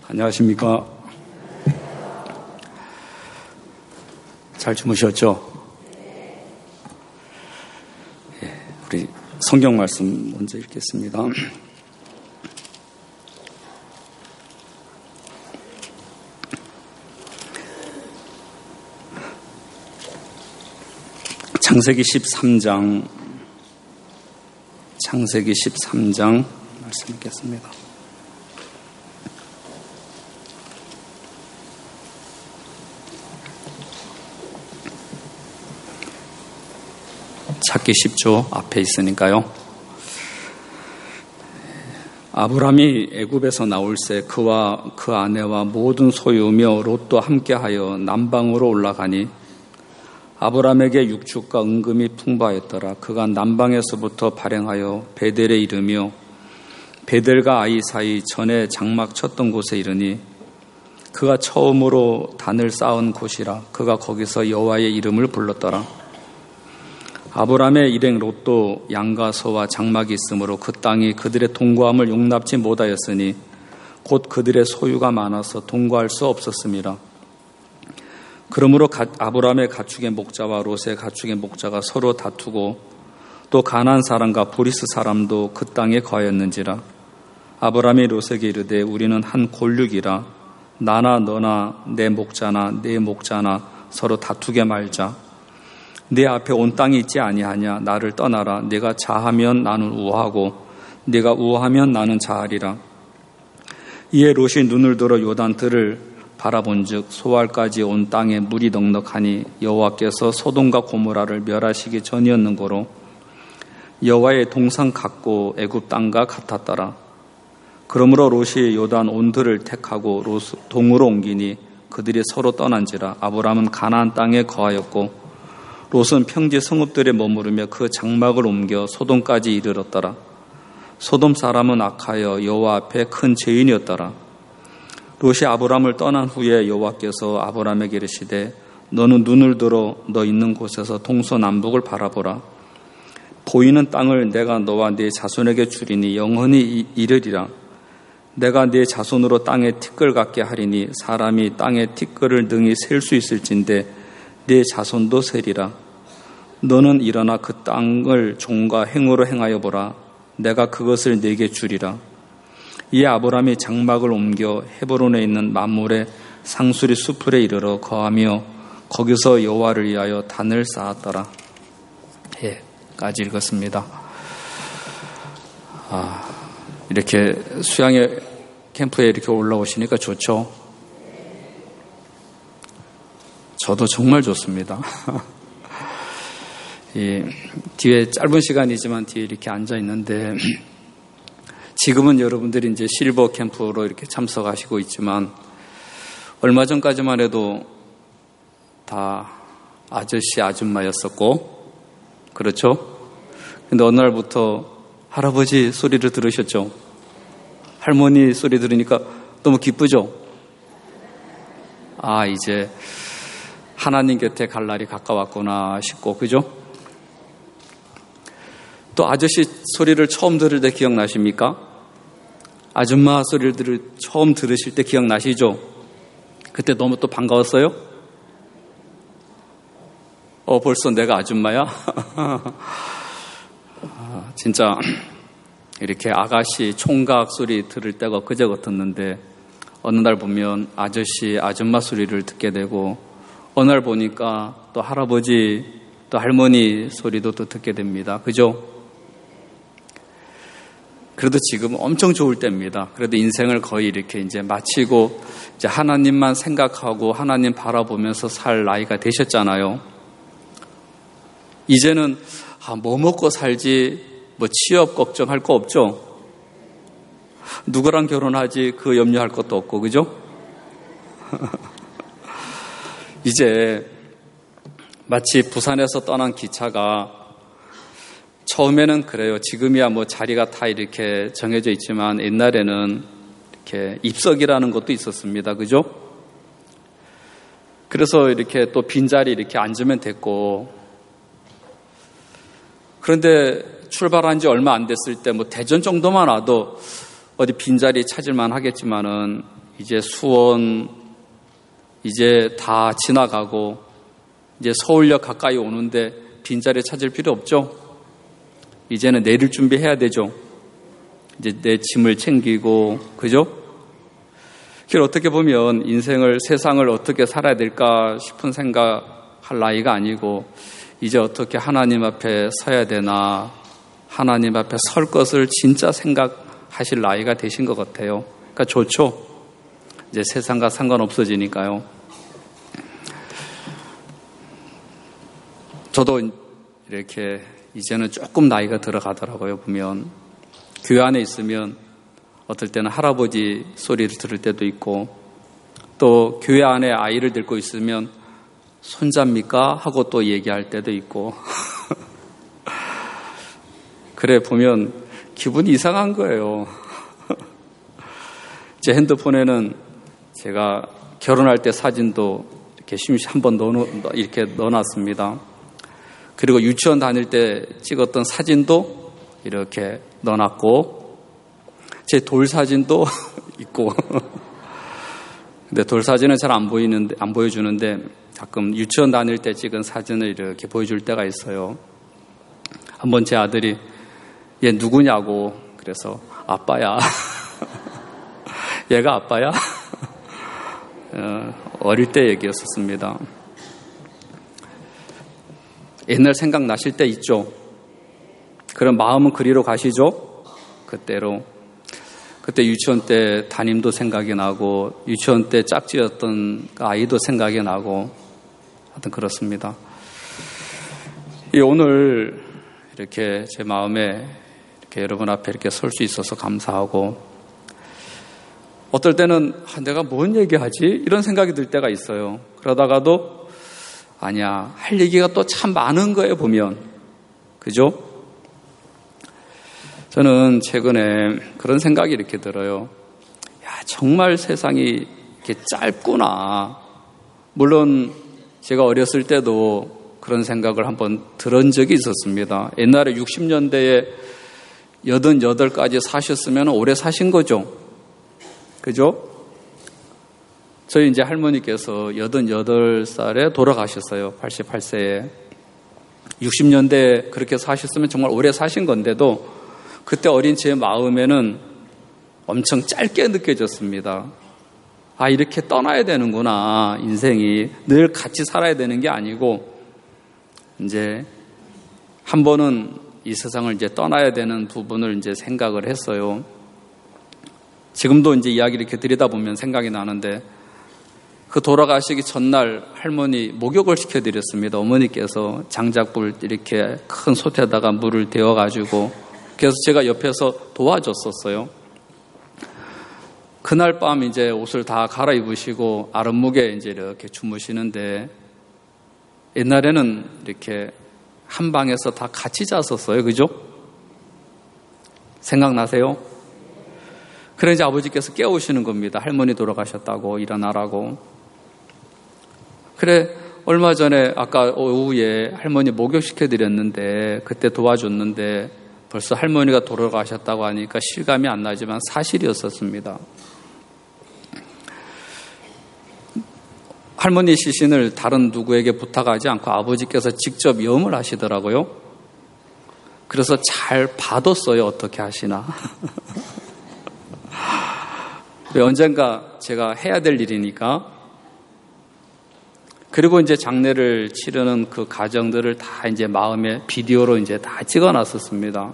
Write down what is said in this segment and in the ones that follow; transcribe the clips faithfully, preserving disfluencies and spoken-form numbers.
안녕하십니까. 잘 주무셨죠? 예, 우리 성경 말씀 먼저 읽겠습니다. 창세기 십삼 장, 창세기 십삼 장 말씀 읽겠습니다. 찾기 쉽죠. 앞에 있으니까요. 아브람이 애굽에서 나올새 그와 그 아내와 모든 소유며 롯도 함께하여 남방으로 올라가니 아브람에게 육축과 은금이 풍부하였더라. 그가 남방에서부터 발행하여 베델에 이르며 베델과 아이 사이 전에 장막 쳤던 곳에 이르니 그가 처음으로 단을 쌓은 곳이라. 그가 거기서 여호와의 이름을 불렀더라. 아브람의 일행 롯도 양과 소와 장막이 있으므로 그 땅이 그들의 동거함을 용납지 못하였으니 곧 그들의 소유가 많아서 동거할 수 없었음이라. 그러므로 아브람의 가축의 목자와 롯의 가축의 목자가 서로 다투고 또 가나안 사람과 브리스 사람도 그 땅에 거하였는지라. 아브람이 롯에게 이르되 우리는 한 골육이라. 나나 너나 내 목자나 내 목자나 서로 다투게 말자. 내 앞에 온 땅이 있지 아니하냐. 나를 떠나라. 내가 자하면 나는 우하고 내가 우하면 나는 자하리라. 이에 롯이 눈을 들어 요단들을 바라본즉 소알까지 온 땅에 물이 넉넉하니 여호와께서 소돔과 고모라를 멸하시기 전이었는고로 여호와의 동상 같고 애굽 땅과 같았더라. 그러므로 롯이 요단 온들을 택하고 롯 동으로 옮기니 그들이 서로 떠난지라. 아브람은 가나안 땅에 거하였고 롯은 평지 성읍들에 머무르며 그 장막을 옮겨 소돔까지 이르렀더라. 소돔 사람은 악하여 여호와 앞에 큰 죄인이었더라. 롯이 아브람을 떠난 후에 여호와께서 아브람에게 이르시되 너는 눈을 들어 너 있는 곳에서 동서남북을 바라보라. 보이는 땅을 내가 너와 네 자손에게 주리니 영원히 이르리라. 내가 네 자손으로 땅에 티끌 같게 하리니 사람이 땅에 티끌을 능히 셀 수 있을진데 네 자손도 세리라. 너는 일어나 그 땅을 종과 행으로 행하여 보라. 내가 그것을 네게 주리라. 이에 아브람이 장막을 옮겨 헤브론에 있는 만물의 상수리 수풀에 이르러 거하며 거기서 여호와를 위하여 단을 쌓았더라. 예, 까지 읽었습니다. 아, 이렇게 수양의 캠프에 이렇게 올라오시니까 좋죠. 저도 정말 좋습니다. 이 뒤에 짧은 시간이지만 뒤에 이렇게 앉아 있는데 지금은 여러분들이 이제 실버 캠프로 이렇게 참석하시고 있지만 얼마 전까지만 해도 다 아저씨 아줌마였었고 그렇죠? 근데 어느 날부터 할아버지 소리를 들으셨죠? 할머니 소리 들으니까 너무 기쁘죠? 아, 이제 하나님 곁에 갈 날이 가까웠구나 싶고, 그죠? 또 아저씨 소리를 처음 들을 때 기억나십니까? 아줌마 소리를 들을, 처음 들으실 때 기억나시죠? 그때 너무 또 반가웠어요? 어, 벌써 내가 아줌마야? 아, 진짜 이렇게 아가씨 총각 소리 들을 때가 그저 같았는데 어느 날 보면 아저씨, 아줌마 소리를 듣게 되고 어느 날 보니까 또 할아버지, 또 할머니 소리도 또 듣게 됩니다. 그죠? 그래도 지금 엄청 좋을 때입니다. 그래도 인생을 거의 이렇게 이제 마치고 이제 하나님만 생각하고 하나님 바라보면서 살 나이가 되셨잖아요. 이제는 아, 뭐 먹고 살지, 뭐 취업 걱정할 거 없죠? 누구랑 결혼하지 그 염려할 것도 없고, 그죠? 이제 마치 부산에서 떠난 기차가 처음에는 그래요. 지금이야 뭐 자리가 다 이렇게 정해져 있지만 옛날에는 이렇게 입석이라는 것도 있었습니다. 그죠? 그래서 이렇게 또 빈자리 이렇게 앉으면 됐고, 그런데 출발한 지 얼마 안 됐을 때 뭐 대전 정도만 와도 어디 빈자리 찾을만 하겠지만은 이제 수원 이제 다 지나가고 이제 서울역 가까이 오는데 빈자리 찾을 필요 없죠. 이제는 내릴 준비해야 되죠. 이제 내 짐을 챙기고, 그죠? 그래서 어떻게 보면 인생을, 세상을 어떻게 살아야 될까 싶은 생각할 나이가 아니고, 이제 어떻게 하나님 앞에 서야 되나, 하나님 앞에 설 것을 진짜 생각하실 나이가 되신 것 같아요. 그러니까 좋죠. 이제 세상과 상관없어지니까요. 저도 이렇게 이제는 조금 나이가 들어가더라고요. 보면 교회 안에 있으면 어떨 때는 할아버지 소리를 들을 때도 있고, 또 교회 안에 아이를 데리고 있으면 손자입니까? 하고 또 얘기할 때도 있고 그래 보면 기분이 이상한 거예요. 제 핸드폰에는 제가 결혼할 때 사진도 이렇게 심시 한번 넣어 이렇게 넣어놨습니다. 그리고 유치원 다닐 때 찍었던 사진도 이렇게 넣어놨고, 제 돌 사진도 있고. 근데 돌 사진은 잘 안 보이는데, 안 보여주는데 가끔 유치원 다닐 때 찍은 사진을 이렇게 보여줄 때가 있어요. 한번 제 아들이 얘 누구냐고, 그래서 아빠야. 얘가 아빠야? 어, 어릴 때 얘기였었습니다. 옛날 생각나실 때 있죠? 그런 마음은 그리로 가시죠? 그때로. 그때 유치원 때 담임도 생각이 나고, 유치원 때 짝지었던 아이도 생각이 나고, 하여튼 그렇습니다. 오늘 이렇게 제 마음에 이렇게 여러분 앞에 이렇게 설 수 있어서 감사하고, 어떨 때는 아, 내가 뭔 얘기하지? 이런 생각이 들 때가 있어요. 그러다가도 아니야, 할 얘기가 또 참 많은 거예요, 보면. 그죠? 저는 최근에 그런 생각이 이렇게 들어요. 야, 정말 세상이 이렇게 짧구나. 물론 제가 어렸을 때도 그런 생각을 한번 들은 적이 있었습니다. 옛날에 육십 년대에 여든여덟까지 사셨으면 오래 사신 거죠. 그죠? 저희 이제 할머니께서 여든여덟 살에 돌아가셨어요. 팔십팔 세에. 육십 년대에 그렇게 사셨으면 정말 오래 사신 건데도 그때 어린 제 마음에는 엄청 짧게 느껴졌습니다. 아, 이렇게 떠나야 되는구나. 인생이 늘 같이 살아야 되는 게 아니고 이제 한 번은 이 세상을 이제 떠나야 되는 부분을 이제 생각을 했어요. 지금도 이제 이야기 이렇게 드리다 보면 생각이 나는데, 그 돌아가시기 전날 할머니 목욕을 시켜드렸습니다. 어머니께서 장작불 이렇게 큰 솥에다가 물을 데워가지고, 그래서 제가 옆에서 도와줬었어요. 그날 밤 이제 옷을 다 갈아입으시고 아랫목에 이제 이렇게 주무시는데, 옛날에는 이렇게 한 방에서 다 같이 잤었어요. 그죠? 생각나세요? 그래 이제 아버지께서 깨우시는 겁니다. 할머니 돌아가셨다고, 일어나라고. 그래, 얼마 전에 아까 오후에 할머니 목욕시켜드렸는데, 그때 도와줬는데 벌써 할머니가 돌아가셨다고 하니까 실감이 안 나지만 사실이었었습니다. 할머니 시신을 다른 누구에게 부탁하지 않고 아버지께서 직접 염을 하시더라고요. 그래서 잘 봐뒀어요. 어떻게 하시나. 언젠가 제가 해야 될 일이니까. 그리고 이제 장례를 치르는 그 과정들을 다 이제 마음에 비디오로 이제 다 찍어 놨었습니다.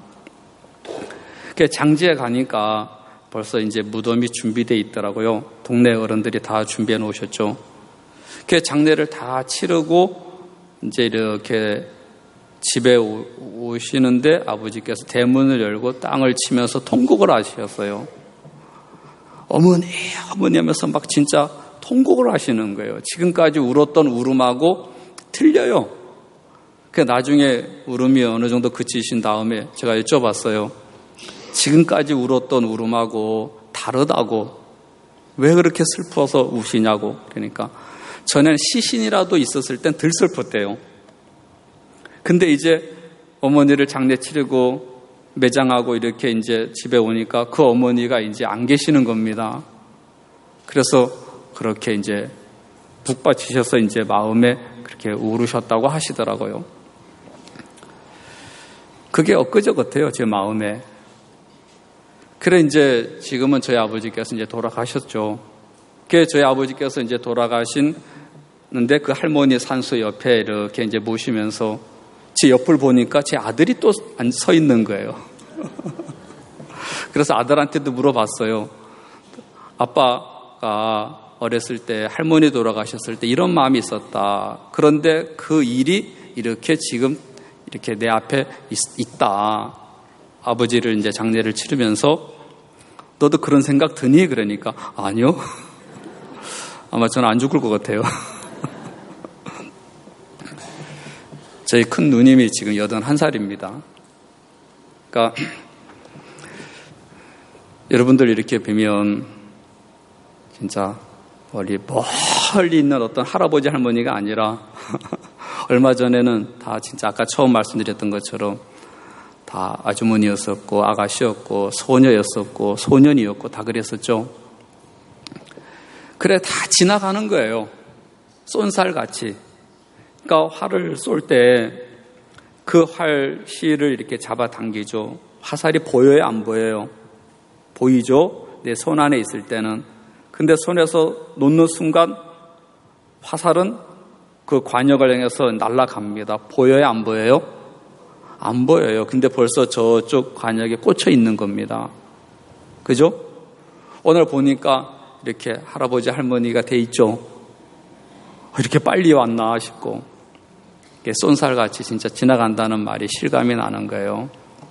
장지에 가니까 벌써 이제 무덤이 준비되어 있더라고요. 동네 어른들이 다 준비해 놓으셨죠. 장례를 다 치르고 이제 이렇게 집에 오시는데 아버지께서 대문을 열고 땅을 치면서 통곡을 하셨어요. 어머니, 어머니 하면서 막 진짜 통곡을 하시는 거예요. 지금까지 울었던 울음하고 틀려요. 그 나중에 울음이 어느 정도 그치신 다음에 제가 여쭤봤어요. 지금까지 울었던 울음하고 다르다고, 왜 그렇게 슬퍼서 우시냐고. 그러니까 전에는 시신이라도 있었을 땐 덜 슬펐대요. 근데 이제 어머니를 장례 치르고 매장하고 이렇게 이제 집에 오니까 그 어머니가 이제 안 계시는 겁니다. 그래서 그렇게 이제 북받치셔서 이제 마음에 그렇게 우르셨다고 하시더라고요. 그게 엊그저 같아요, 제 마음에. 그래, 이제 지금은 저희 아버지께서 이제 돌아가셨죠. 그래, 저희 아버지께서 이제 돌아가시는데 그 할머니 산수 옆에 이렇게 이제 모시면서 제 옆을 보니까 제 아들이 또 서 있는 거예요. 그래서 아들한테도 물어봤어요. 아빠가 어렸을 때 할머니 돌아가셨을 때 이런 마음이 있었다. 그런데 그 일이 이렇게 지금 이렇게 내 앞에 있, 있다. 아버지를 이제 장례를 치르면서 너도 그런 생각 드니? 그러니까 아니요. 아마 저는 안 죽을 것 같아요. 저희 큰 누님이 지금 여든한 살입니다. 그러니까 여러분들 이렇게 뵈면 진짜 멀리 멀리 있는 어떤 할아버지 할머니가 아니라 얼마 전에는 다 진짜 아까 처음 말씀드렸던 것처럼 다 아주머니였었고 아가씨였고 소녀였었고 소년이었고 다 그랬었죠. 그래 다 지나가는 거예요. 쏜살같이. 그러니까 활을 쏠 때 그 활실을 이렇게 잡아당기죠. 화살이 보여요, 안 보여요? 보이죠? 내 손 안에 있을 때는. 근데 손에서 놓는 순간 화살은 그 관역을 향해서 날아갑니다. 보여요, 안 보여요? 안 보여요. 근데 벌써 저쪽 관역에 꽂혀 있는 겁니다. 그죠? 오늘 보니까 이렇게 할아버지 할머니가 돼 있죠. 이렇게 빨리 왔나 싶고 쏜살같이 진짜 지나간다는 말이 실감이 나는 거예요.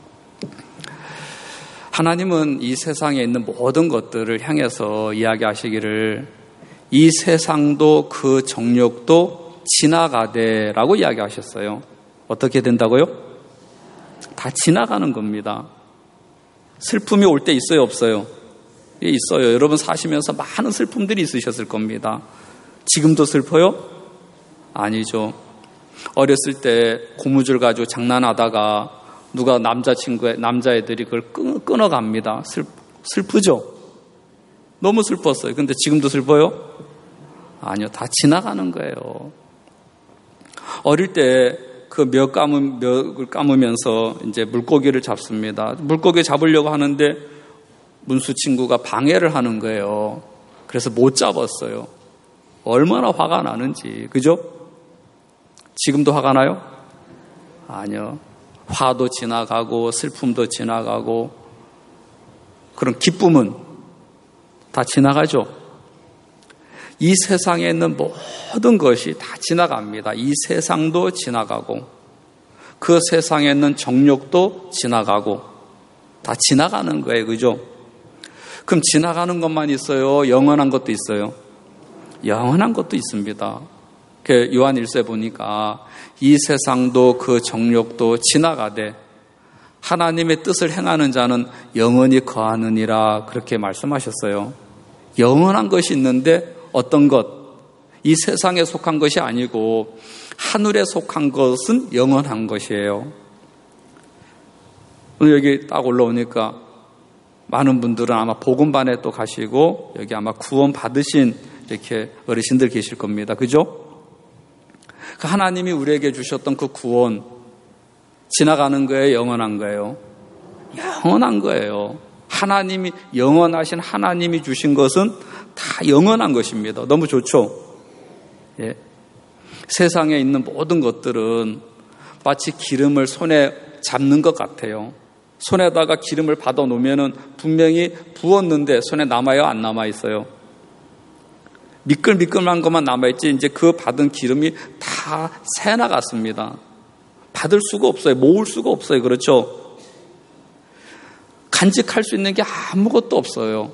하나님은 이 세상에 있는 모든 것들을 향해서 이야기하시기를 이 세상도 그 정욕도 지나가되라고 이야기하셨어요. 어떻게 된다고요? 다 지나가는 겁니다. 슬픔이 올 때 있어요, 없어요? 예, 있어요. 여러분 사시면서 많은 슬픔들이 있으셨을 겁니다. 지금도 슬퍼요? 아니죠. 어렸을 때 고무줄 가지고 장난하다가 누가 남자친구의, 남자애들이 그걸 끊, 끊어갑니다. 슬, 슬프죠? 너무 슬펐어요. 근데 지금도 슬퍼요? 아니요. 다 지나가는 거예요. 어릴 때 그 몇 감은, 몇을 감으면서 이제 물고기를 잡습니다. 물고기 잡으려고 하는데 문수 친구가 방해를 하는 거예요. 그래서 못 잡았어요. 얼마나 화가 나는지. 그죠? 지금도 화가 나요? 아니요. 화도 지나가고 슬픔도 지나가고 그런 기쁨은 다 지나가죠. 이 세상에 있는 모든 것이 다 지나갑니다. 이 세상도 지나가고 그 세상에 있는 정욕도 지나가고 다 지나가는 거예요. 그죠? 그럼 지나가는 것만 있어요? 영원한 것도 있어요? 영원한 것도 있습니다. 요한 일서에 보니까 이 세상도 그 정욕도 지나가되 하나님의 뜻을 행하는 자는 영원히 거하느니라 그렇게 말씀하셨어요. 영원한 것이 있는데 어떤 것? 이 세상에 속한 것이 아니고 하늘에 속한 것은 영원한 것이에요. 오늘 여기 딱 올라오니까 많은 분들은 아마 복음반에 또 가시고 여기 아마 구원 받으신 이렇게 어르신들 계실 겁니다. 그죠? 하나님이 우리에게 주셨던 그 구원 지나가는 거예요? 영원한 거예요? 영원한 거예요. 하나님이 영원하신 하나님이 주신 것은 다 영원한 것입니다. 너무 좋죠? 예. 세상에 있는 모든 것들은 마치 기름을 손에 잡는 것 같아요. 손에다가 기름을 받아 놓으면은 분명히 부었는데 손에 남아요? 안 남아 있어요? 미끌미끌한 것만 남아있지 이제 그 받은 기름이 다 새나갔습니다. 받을 수가 없어요. 모을 수가 없어요. 그렇죠? 간직할 수 있는 게 아무것도 없어요.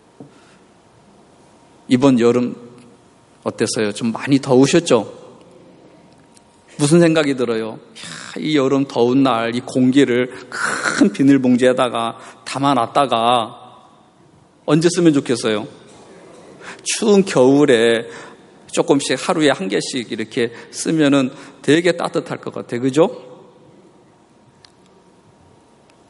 이번 여름 어땠어요? 좀 많이 더우셨죠? 무슨 생각이 들어요? 야, 이 여름 더운 날 이 공기를 큰 비닐봉지에다가 담아놨다가 언제 쓰면 좋겠어요? 추운 겨울에 조금씩 하루에 한 개씩 이렇게 쓰면은 되게 따뜻할 것 같아요. 그죠?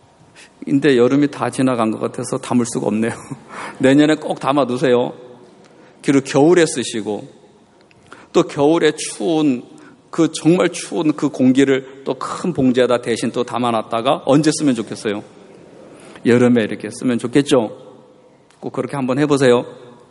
근데 여름이 다 지나간 것 같아서 담을 수가 없네요. 내년에 꼭 담아 두세요. 그리고 겨울에 쓰시고 또 겨울에 추운 그 정말 추운 그 공기를 또 큰 봉지에다 대신 또 담아놨다가 언제 쓰면 좋겠어요? 여름에 이렇게 쓰면 좋겠죠? 꼭 그렇게 한번 해보세요.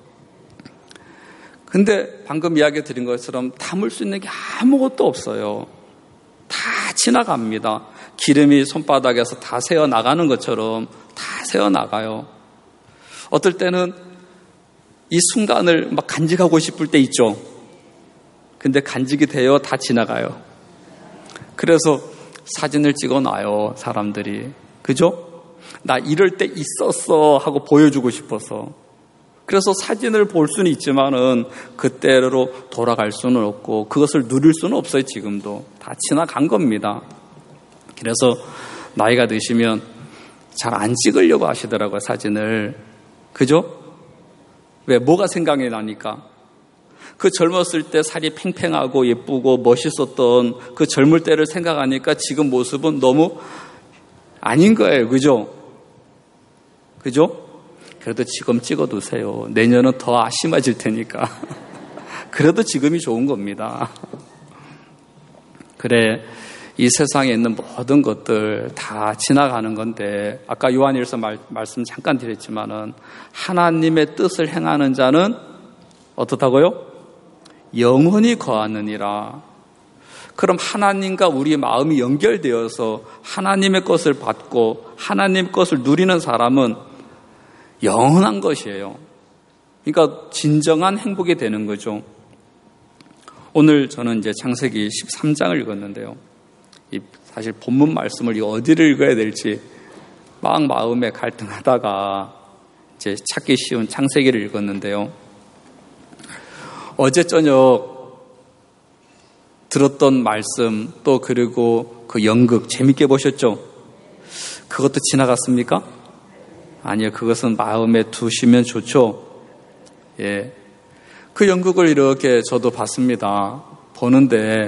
근데 방금 이야기 드린 것처럼 담을 수 있는 게 아무것도 없어요. 다 지나갑니다. 기름이 손바닥에서 다 새어나가는 것처럼 다 새어나가요. 어떨 때는 이 순간을 막 간직하고 싶을 때 있죠. 근데 간직이 되어 다 지나가요. 그래서 사진을 찍어놔요, 사람들이. 그죠? 나 이럴 때 있었어 하고 보여주고 싶어서. 그래서 사진을 볼 수는 있지만은 그때로 돌아갈 수는 없고 그것을 누릴 수는 없어요. 지금도 다 지나간 겁니다. 그래서 나이가 드시면 잘 안 찍으려고 하시더라고요, 사진을. 그죠? 왜? 뭐가 생각이 나니까. 그 젊었을 때 살이 팽팽하고 예쁘고 멋있었던 그 젊을 때를 생각하니까 지금 모습은 너무 아닌 거예요. 그죠? 그죠? 그래도 지금 찍어두세요. 내년은 더 심해질 테니까. 그래도 지금이 좋은 겁니다. 그래, 이 세상에 있는 모든 것들 다 지나가는 건데, 아까 요한일서 말, 말씀 잠깐 드렸지만은 하나님의 뜻을 행하는 자는 어떻다고요? 영원히 거하느니라. 그럼 하나님과 우리 마음이 연결되어서 하나님의 것을 받고 하나님 것을 누리는 사람은 영원한 것이에요. 그러니까 진정한 행복이 되는 거죠. 오늘 저는 이제 창세기 십삼 장을 읽었는데요. 이 사실 본문 말씀을 어디를 읽어야 될지 막 마음에 갈등하다가 이제 찾기 쉬운 창세기를 읽었는데요. 어제 저녁 들었던 말씀 또 그리고 그 연극 재밌게 보셨죠? 그것도 지나갔습니까? 아니요, 그것은 마음에 두시면 좋죠. 예, 그 연극을 이렇게 저도 봤습니다. 보는데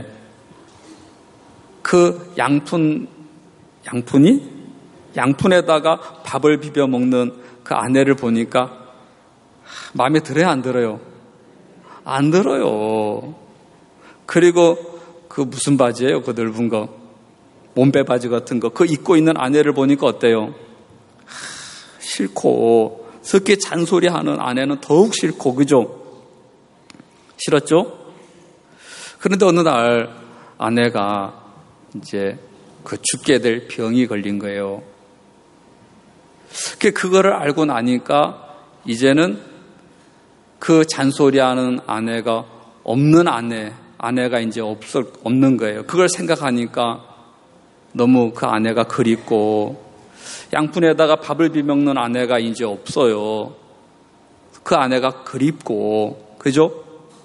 그 양푼 양푼이 양푼에다가 밥을 비벼 먹는 그 아내를 보니까 마음에 들어요, 안 들어요? 안 들어요. 그리고 그 무슨 바지예요? 그 넓은 거, 몸빼 바지 같은 거, 그 입고 있는 아내를 보니까 어때요? 싫고, 그렇게 잔소리하는 아내는 더욱 싫고, 그죠? 싫었죠? 그런데 어느 날 아내가 이제 그 죽게 될 병이 걸린 거예요. 그거를 알고 나니까 이제는 그 잔소리하는 아내가 없는 아내, 아내가 이제 없, 없는 거예요. 그걸 생각하니까 너무 그 아내가 그립고, 양푼에다가 밥을 비먹는 아내가 이제 없어요. 그 아내가 그립고, 그죠?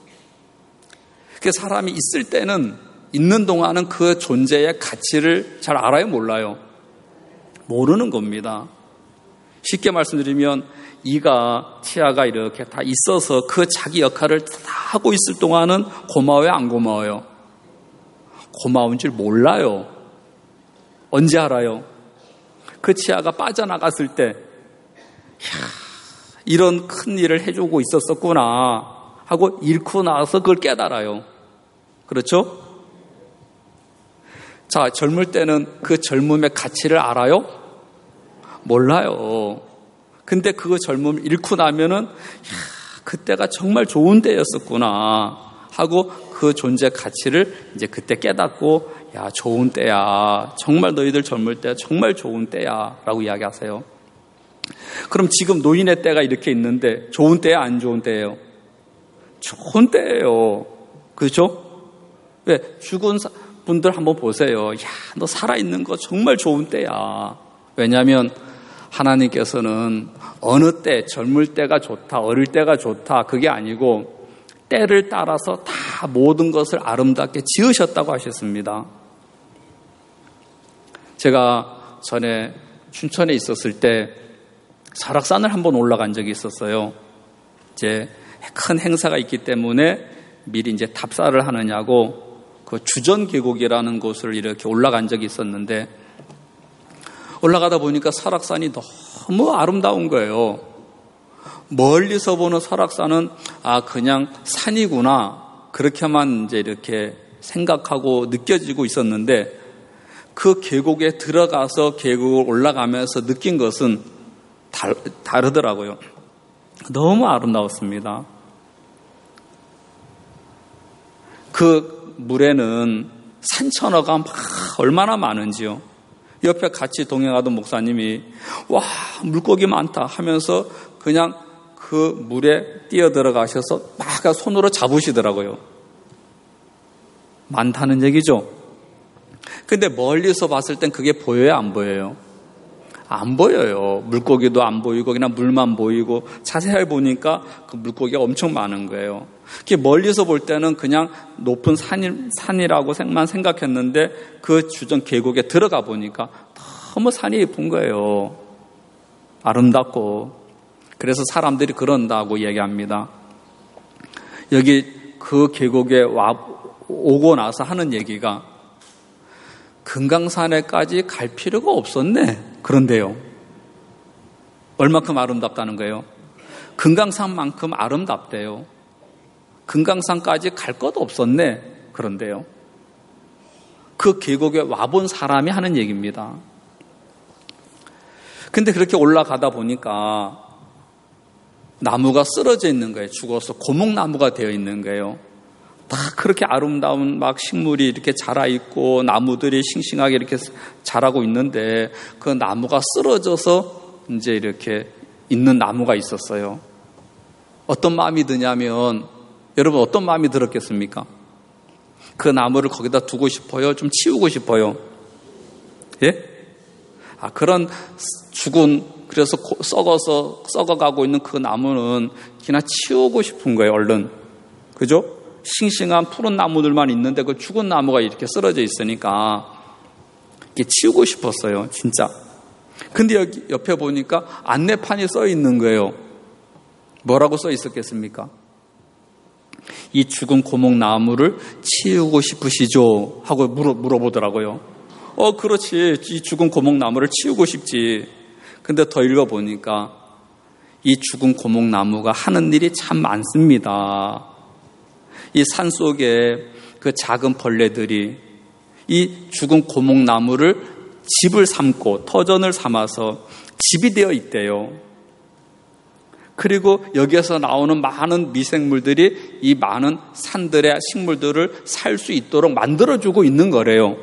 그 사람이 있을 때는, 있는 동안은 그 존재의 가치를 잘 알아요, 몰라요? 모르는 겁니다. 쉽게 말씀드리면 이가, 치아가 이렇게 다 있어서 그 자기 역할을 다 하고 있을 동안은 고마워요, 안 고마워요? 고마운 줄 몰라요. 언제 알아요? 그 치아가 빠져나갔을 때, 이야, 이런 큰 일을 해주고 있었었구나 하고 잃고 나서 그걸 깨달아요. 그렇죠? 자, 젊을 때는 그 젊음의 가치를 알아요? 몰라요. 근데 그 젊음을 잃고 나면은, 이야, 그때가 정말 좋은 때였었구나 하고 그 존재 가치를 이제 그때 깨닫고, 야, 좋은 때야. 정말 너희들 젊을 때 정말 좋은 때야. 라고 이야기하세요. 그럼 지금 노인의 때가 이렇게 있는데 좋은 때야, 안 좋은 때예요? 좋은 때예요. 그렇죠? 왜? 죽은 분들 한번 보세요. 야, 너 살아있는 거 정말 좋은 때야. 왜냐하면 하나님께서는 어느 때, 젊을 때가 좋다, 어릴 때가 좋다, 그게 아니고 때를 따라서 다 모든 것을 아름답게 지으셨다고 하셨습니다. 제가 전에 춘천에 있었을 때 설악산을 한번 올라간 적이 있었어요. 이제 큰 행사가 있기 때문에 미리 이제 답사를 하느냐고 그 주전계곡이라는 곳을 이렇게 올라간 적이 있었는데, 올라가다 보니까 설악산이 너무 아름다운 거예요. 멀리서 보는 설악산은 아 그냥 산이구나 그렇게만 이제 이렇게 생각하고 느껴지고 있었는데 그 계곡에 들어가서 계곡을 올라가면서 느낀 것은 달, 다르더라고요. 너무 아름다웠습니다. 그 물에는 산천어가 막 얼마나 많은지요. 옆에 같이 동행하던 목사님이 와 물고기 많다 하면서 그냥 그 물에 뛰어들어가셔서 막 손으로 잡으시더라고요. 많다는 얘기죠. 근데 멀리서 봤을 땐 그게 보여요, 안 보여요? 안 보여요. 물고기도 안 보이고 그냥 물만 보이고 자세히 보니까 그 물고기가 엄청 많은 거예요. 멀리서 볼 때는 그냥 높은 산이, 산이라고만 생각했는데 그 주변 계곡에 들어가 보니까 너무 산이 예쁜 거예요. 아름답고. 그래서 사람들이 그런다고 얘기합니다. 여기 그 계곡에 와, 오고 나서 하는 얘기가 금강산에까지 갈 필요가 없었네. 그런데요. 얼마큼 아름답다는 거예요? 금강산만큼 아름답대요. 금강산까지 갈 것도 없었네. 그런데요. 그 계곡에 와본 사람이 하는 얘기입니다. 근데 그렇게 올라가다 보니까 나무가 쓰러져 있는 거예요. 죽어서 고목나무가 되어 있는 거예요. 다 그렇게 아름다운 막 식물이 이렇게 자라 있고 나무들이 싱싱하게 이렇게 자라고 있는데 그 나무가 쓰러져서 이제 이렇게 있는 나무가 있었어요. 어떤 마음이 드냐면 여러분 어떤 마음이 들었겠습니까? 그 나무를 거기다 두고 싶어요? 좀 치우고 싶어요? 예? 아, 그런 죽은 그래서 썩어서 썩어가고 있는 그 나무는 그냥 치우고 싶은 거예요. 얼른. 그죠? 싱싱한 푸른 나무들만 있는데 그 죽은 나무가 이렇게 쓰러져 있으니까 이렇게 치우고 싶었어요. 진짜. 근데 여기 옆에 보니까 안내판이 써 있는 거예요. 뭐라고 써 있었겠습니까? 이 죽은 고목나무를 치우고 싶으시죠? 하고 물어, 물어보더라고요. 어, 그렇지. 이 죽은 고목나무를 치우고 싶지. 근데 더 읽어보니까 이 죽은 고목나무가 하는 일이 참 많습니다. 이 산속에 그 작은 벌레들이 이 죽은 고목나무를 집을 삼고 터전을 삼아서 집이 되어 있대요. 그리고 여기에서 나오는 많은 미생물들이 이 많은 산들의 식물들을 살 수 있도록 만들어주고 있는 거래요.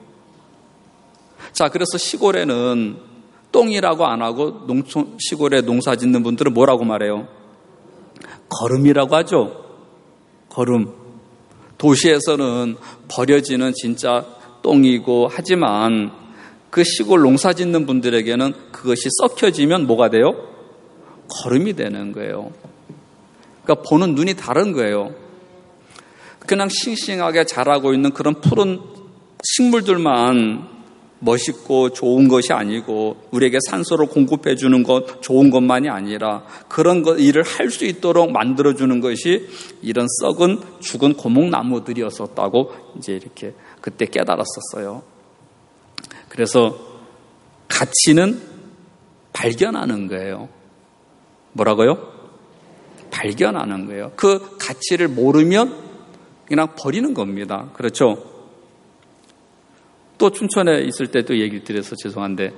자, 그래서 시골에는 똥이라고 안 하고 농촌, 시골에 농사 짓는 분들은 뭐라고 말해요? 거름이라고 하죠. 거름. 도시에서는 버려지는 진짜 똥이고 하지만 그 시골 농사 짓는 분들에게는 그것이 썩혀지면 뭐가 돼요? 거름이 되는 거예요. 그러니까 보는 눈이 다른 거예요. 그냥 싱싱하게 자라고 있는 그런 푸른 식물들만 멋있고 좋은 것이 아니고 우리에게 산소를 공급해 주는 것 좋은 것만이 아니라 그런 것 일을 할 수 있도록 만들어 주는 것이 이런 썩은 죽은 고목나무들이었었다고 이제 이렇게 그때 깨달았었어요. 그래서 가치는 발견하는 거예요. 뭐라고요? 발견하는 거예요. 그 가치를 모르면 그냥 버리는 겁니다. 그렇죠? 또 춘천에 있을 때도 얘기 드려서 죄송한데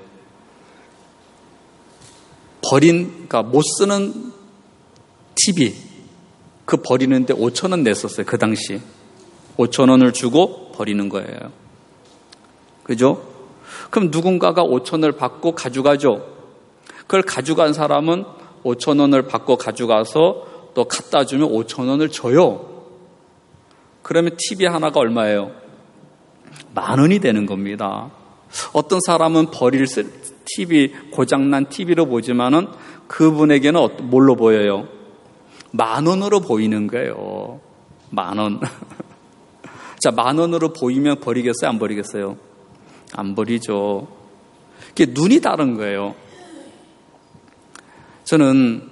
버린, 그러니까 못 쓰는 티비 그 버리는데 오천 원 냈었어요. 그 당시 오천 원을 주고 버리는 거예요. 그죠? 그럼 누군가가 오천 원을 받고 가져가죠. 그걸 가져간 사람은 오천 원을 받고 가져가서 또 갖다 주면 오천 원을 줘요. 그러면 티비 하나가 얼마예요? 만 원이 되는 겁니다. 어떤 사람은 버릴 티비, 고장난 티비로 보지만은 그분에게는 뭘로 보여요? 만 원으로 보이는 거예요. 만 원. 자, 만 원으로 보이면 버리겠어요? 안 버리겠어요? 안 버리죠. 이게 눈이 다른 거예요. 저는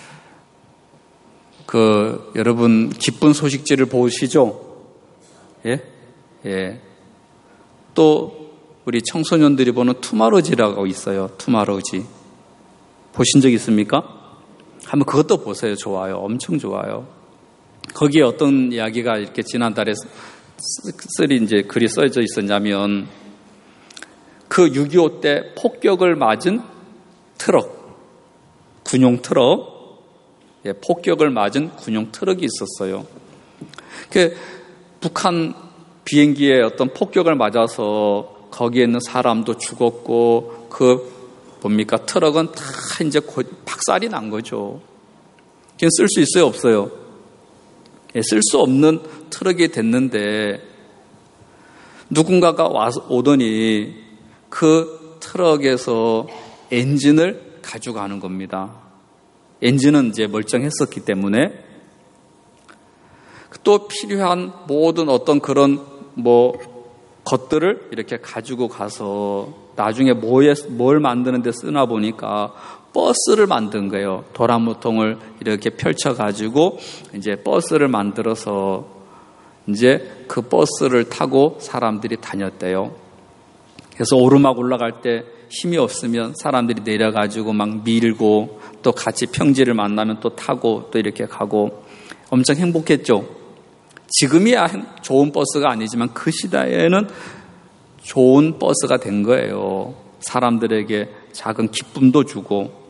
그 여러분 기쁜 소식지를 보시죠? 예? 예. 또 우리 청소년들이 보는 투마로우지라고 있어요. 투마로우지. 보신 적 있습니까? 한번 그것도 보세요. 좋아요. 엄청 좋아요. 거기에 어떤 이야기가 이렇게 지난달에 쓰리 이제 글이 써져 있었냐면, 그 육이오 때 폭격을 맞은 트럭, 군용 트럭, 예, 폭격을 맞은 군용 트럭이 있었어요. 그 북한 비행기에 어떤 폭격을 맞아서 거기에 있는 사람도 죽었고, 그 뭡니까 트럭은 다 이제 박살이 난 거죠. 그냥 쓸 수 있어요, 없어요? 예, 쓸 수 없는 트럭이 됐는데 누군가가 와서 오더니 그 트럭에서 엔진을 가져가는 겁니다. 엔진은 이제 멀쩡했었기 때문에 또 필요한 모든 어떤 그런 뭐 것들을 이렇게 가지고 가서 나중에 뭐에, 뭘 만드는 데 쓰나 보니까 버스를 만든 거예요. 도라무통을 이렇게 펼쳐가지고 이제 버스를 만들어서 이제 그 버스를 타고 사람들이 다녔대요. 그래서 오르막 올라갈 때 힘이 없으면 사람들이 내려가지고 막 밀고, 또 같이 평지를 만나면 또 타고 또 이렇게 가고 엄청 행복했죠. 지금이야 좋은 버스가 아니지만 그 시대에는 좋은 버스가 된 거예요. 사람들에게 작은 기쁨도 주고.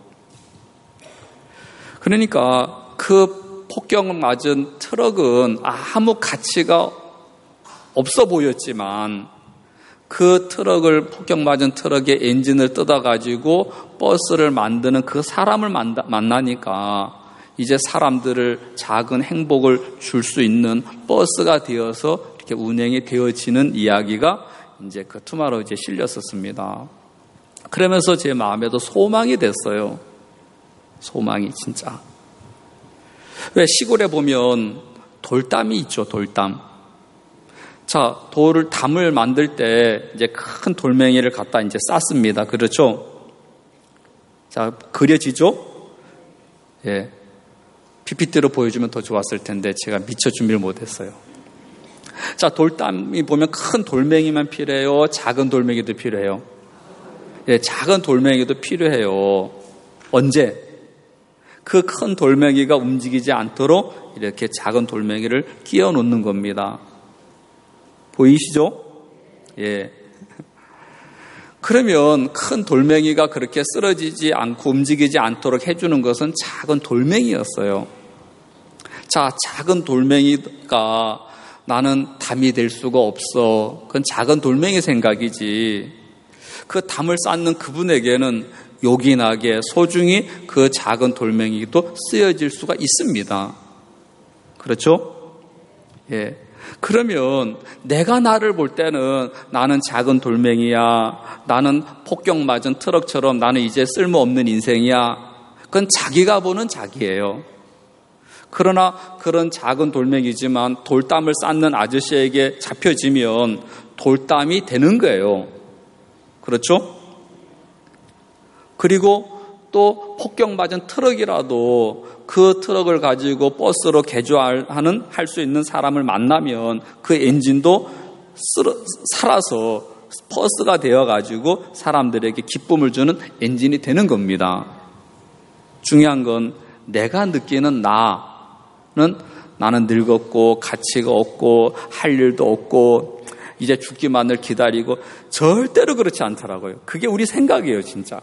그러니까 그 폭격 맞은 트럭은 아무 가치가 없어 보였지만 그 트럭을, 폭격 맞은 트럭의 엔진을 뜯어가지고 버스를 만드는 그 사람을 만나니까 이제 사람들을 작은 행복을 줄 수 있는 버스가 되어서 이렇게 운행이 되어지는 이야기가 이제 그 투마로우에 실렸었습니다. 그러면서 제 마음에도 소망이 됐어요. 소망이 진짜. 왜 시골에 보면 돌담이 있죠, 돌담. 자, 돌을, 담을 만들 때 이제 큰 돌멩이를 갖다 이제 쌓습니다. 그렇죠? 자, 그려지죠? 예. 피피티로 보여주면 더 좋았을 텐데 제가 미처 준비를 못했어요. 자, 돌담이 보면 큰 돌멩이만 필요해요? 작은 돌멩이도 필요해요? 예, 작은 돌멩이도 필요해요. 언제? 그 큰 돌멩이가 움직이지 않도록 이렇게 작은 돌멩이를 끼워 놓는 겁니다. 보이시죠? 예. 그러면 큰 돌멩이가 그렇게 쓰러지지 않고 움직이지 않도록 해주는 것은 작은 돌멩이였어요. 자, 작은 돌멩이가 나는 담이 될 수가 없어. 그건 작은 돌멩이 생각이지. 그 담을 쌓는 그분에게는 요긴하게 소중히 그 작은 돌멩이도 쓰여질 수가 있습니다. 그렇죠? 예. 그러면 내가 나를 볼 때는 나는 작은 돌멩이야, 나는 폭격 맞은 트럭처럼 나는 이제 쓸모없는 인생이야, 그건 자기가 보는 자기예요. 그러나 그런 작은 돌멩이지만 돌담을 쌓는 아저씨에게 잡혀지면 돌담이 되는 거예요. 그렇죠? 그리고 또 폭격 맞은 트럭이라도 그 트럭을 가지고 버스로 개조하는 할 수 있는 사람을 만나면 그 엔진도 쓰러, 살아서 버스가 되어가지고 사람들에게 기쁨을 주는 엔진이 되는 겁니다. 중요한 건 내가 느끼는 나는 나는 늙었고 가치가 없고 할 일도 없고 이제 죽기만을 기다리고, 절대로 그렇지 않더라고요. 그게 우리 생각이에요, 진짜.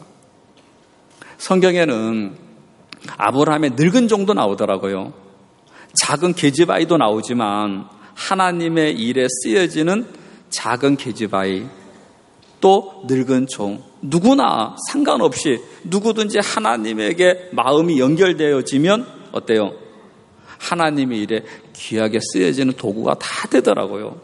성경에는 아브라함의 늙은 종도 나오더라고요. 작은 계집아이도 나오지만 하나님의 일에 쓰여지는 작은 계집아이, 또 늙은 종, 누구나 상관없이 누구든지 하나님에게 마음이 연결되어지면 어때요? 하나님의 일에 귀하게 쓰여지는 도구가 다 되더라고요.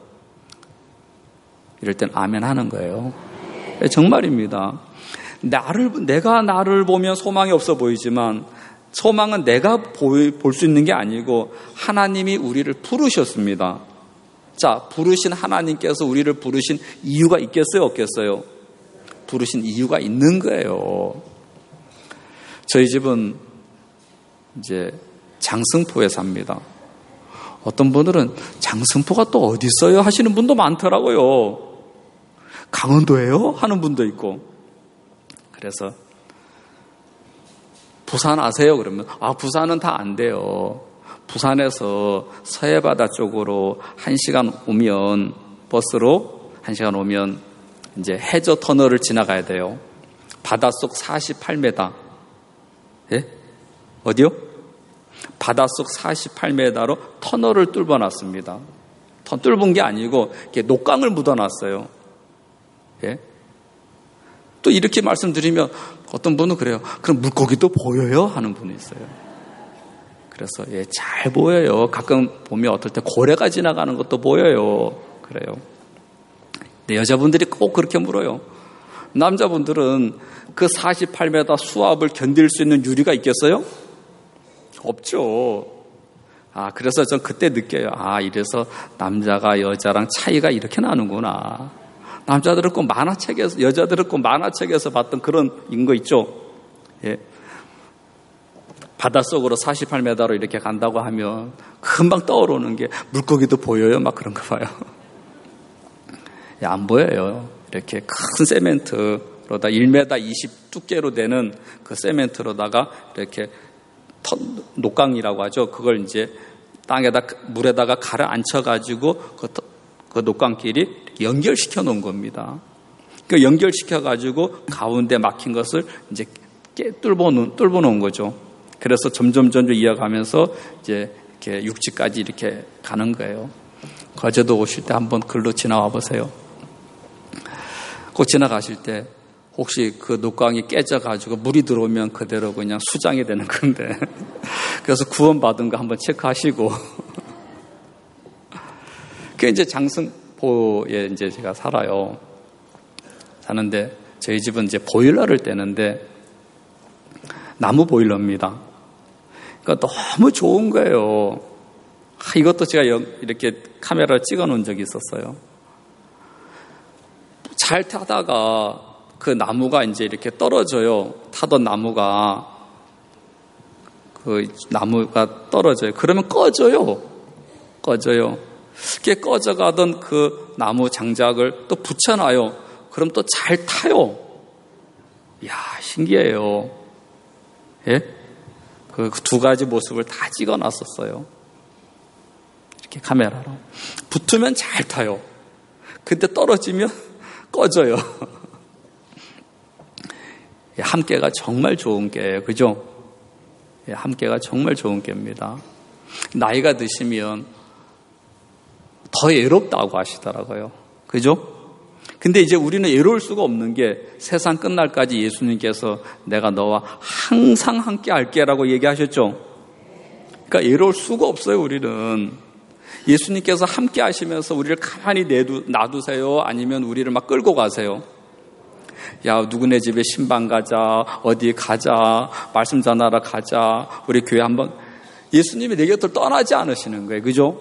이럴 땐 아멘 하는 거예요. 정말입니다. 나를, 내가 나를 보면 소망이 없어 보이지만 소망은 내가 볼 수 있는 게 아니고 하나님이 우리를 부르셨습니다. 자, 부르신 하나님께서 우리를 부르신 이유가 있겠어요, 없겠어요? 부르신 이유가 있는 거예요. 저희 집은 이제 장승포에 삽니다. 어떤 분들은 장승포가 또 어디 있어요? 하시는 분도 많더라고요. 강원도예요? 하는 분도 있고. 그래서 부산 아세요? 그러면 아, 부산은 다 안 돼요. 부산에서 서해바다 쪽으로 한 시간 오면, 버스로 한 시간 오면 이제 해저 터널을 지나가야 돼요. 바닷속 사십팔 미터. 예? 어디요? 바닷속 사십팔 미터로 터널을 뚫어놨습니다. 더 뚫은 게 아니고 이렇게 녹강을 묻어놨어요. 예? 또 이렇게 말씀드리면 어떤 분은 그래요. 그럼 물고기도 보여요? 하는 분이 있어요. 그래서 예, 잘 보여요. 가끔 보면 어떨 때 고래가 지나가는 것도 보여요. 그래요. 근데 여자분들이 꼭 그렇게 물어요. 남자분들은 그 사십팔 미터 수압을 견딜 수 있는 유리가 있겠어요? 없죠. 아, 그래서 전 그때 느껴요. 아, 이래서 남자가 여자랑 차이가 이렇게 나는구나. 남자들은 꼭 만화책에서, 여자들은 꼭 만화책에서 봤던 그런 거 있죠. 예. 바닷속으로 사십팔 미터로 이렇게 간다고 하면 금방 떠오르는 게 물고기도 보여요? 막 그런 거 봐요. 예, 안 보여요. 이렇게 큰 세멘트로다 일 미터 이십 두께로 되는 그 세멘트로다가 이렇게 녹강이라고 하죠. 그걸 이제 땅에다, 물에다가 가라앉혀가지고 그, 그 녹강끼리 연결시켜 놓은 겁니다. 그 연결시켜가지고 가운데 막힌 것을 이제 깨 뚫어 놓은, 뚫어 놓은 거죠. 그래서 점점 점점 이어가면서 이제 이렇게 육지까지 이렇게 가는 거예요. 거제도 오실 때 한번 글로 지나와 보세요. 꼭 지나가실 때 혹시 그 녹강이 깨져가지고 물이 들어오면 그대로 그냥 수장이 되는 건데. 그래서 구원받은 거 한번 체크하시고. 그 이제 장승포에 이제 제가 살아요. 사는데 저희 집은 이제 보일러를 떼는데 나무 보일러입니다. 그러니까 너무 좋은 거예요. 이것도 제가 이렇게 카메라로 찍어 놓은 적이 있었어요. 잘 타다가 그 나무가 이제 이렇게 떨어져요. 타던 나무가, 그 나무가 떨어져요. 그러면 꺼져요. 꺼져요. 그게 꺼져가던 그 나무 장작을 또 붙여놔요. 그럼 또 잘 타요. 이야, 신기해요. 예? 그 두 가지 모습을 다 찍어 놨었어요. 이렇게 카메라로. 붙으면 잘 타요. 근데 떨어지면 꺼져요. 함께가 정말 좋은 게예요. 그죠? 함께가 정말 좋은 게입니다. 나이가 드시면 더 외롭다고 하시더라고요. 그죠? 근데 이제 우리는 외로울 수가 없는 게 세상 끝날까지 예수님께서 내가 너와 항상 함께 할게라고 얘기하셨죠. 그러니까 외로울 수가 없어요. 우리는. 예수님께서 함께 하시면서 우리를 가만히 내두, 놔두세요? 아니면 우리를 막 끌고 가세요? 야, 누구네 집에 신방 가자, 어디 가자, 말씀 전하러 가자, 우리 교회 한번. 예수님이 내 곁을 떠나지 않으시는 거예요. 그죠?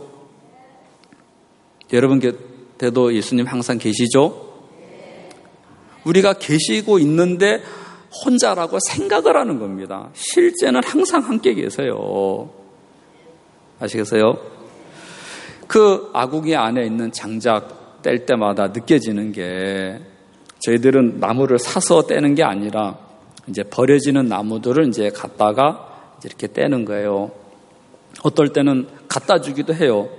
여러분 곁에도 예수님 항상 계시죠? 우리가 계시고 있는데 혼자라고 생각을 하는 겁니다. 실제는 항상 함께 계세요. 아시겠어요? 그 아궁이 안에 있는 장작 뗄 때마다 느껴지는 게 저희들은 나무를 사서 떼는 게 아니라 이제 버려지는 나무들을 이제 갖다가 이제 이렇게 떼는 거예요. 어떨 때는 갖다 주기도 해요.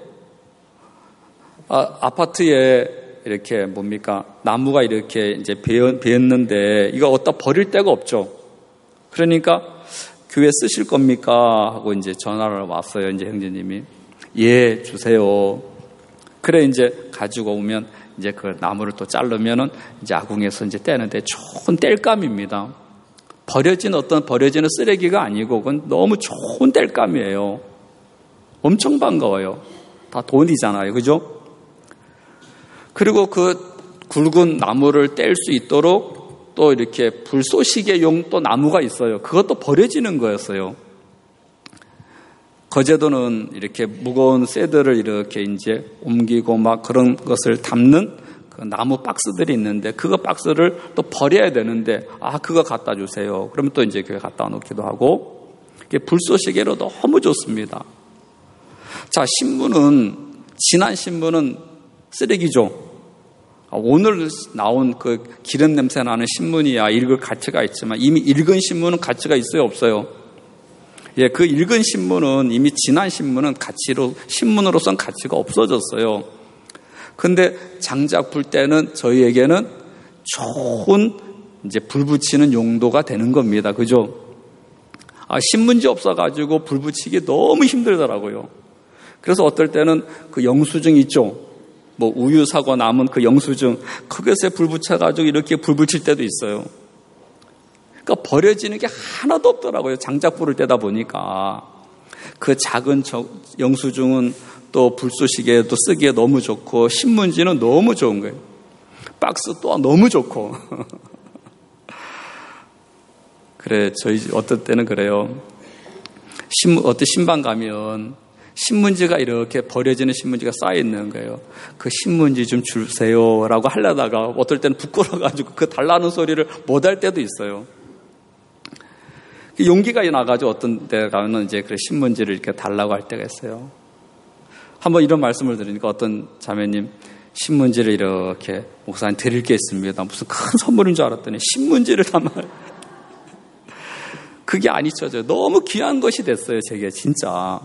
아, 아파트에 이렇게 뭡니까? 나무가 이렇게 이제 베었는데 이거 어디다 버릴 데가 없죠. 그러니까 교회 쓰실 겁니까? 하고 이제 전화를 왔어요. 이제 형제님이. 예, 주세요. 그래 이제 가지고 오면 이제 그 나무를 또 자르면은 이제 아궁에서 이제 떼는데 좋은 땔감입니다. 버려진 어떤 버려지는 쓰레기가 아니고 그건 너무 좋은 땔감이에요. 엄청 반가워요. 다 돈이잖아요. 그죠? 그리고 그 굵은 나무를 뗄 수 있도록 또 이렇게 불쏘시개용 또 나무가 있어요. 그것도 버려지는 거였어요. 거제도는 이렇게 무거운 새들을 이렇게 이제 옮기고 막 그런 것을 담는 그 나무 박스들이 있는데 그거 박스를 또 버려야 되는데 아, 그거 갖다 주세요. 그러면 또 이제 교회 갖다 놓기도 하고 이게 불쏘시개로 너무 좋습니다. 자, 신문은, 진한 신문은 쓰레기죠. 오늘 나온 그 기름 냄새 나는 신문이야 읽을 가치가 있지만 이미 읽은 신문은 가치가 있어요, 없어요? 예, 그 읽은 신문은 이미 지난 신문은 가치로, 신문으로선 가치가 없어졌어요. 근데 장작 불 때는 저희에게는 좋은 이제 불 붙이는 용도가 되는 겁니다. 그죠? 아, 신문지 없어가지고 불 붙이기 너무 힘들더라고요. 그래서 어떨 때는 그 영수증 있죠? 뭐 우유 사고 남은 그 영수증, 그것에 불 붙여가지고 이렇게 불 붙일 때도 있어요. 그러니까 버려지는 게 하나도 없더라고요. 장작불을 떼다 보니까. 그 작은 영수증은 또 불쏘시개도 쓰기에 너무 좋고, 신문지는 너무 좋은 거예요. 박스 또 너무 좋고. 그래, 저희 어떨 때는 그래요. 신문, 어떤 신방 가면 신문지가 이렇게 버려지는 신문지가 쌓여 있는 거예요. 그 신문지 좀 주세요라고 하려다가 어떨 때는 부끄러워가지고 그 달라는 소리를 못 할 때도 있어요. 용기가 나가지고 어떤 데 가면 이제 그 신문지를 이렇게 달라고 할 때가 있어요. 한번 이런 말씀을 드리니까 어떤 자매님, 신문지를 이렇게 목사님 드릴 게 있습니다. 무슨 큰 선물인 줄 알았더니 신문지를 담아요. 그게 안 잊혀져요. 너무 귀한 것이 됐어요, 제게 진짜.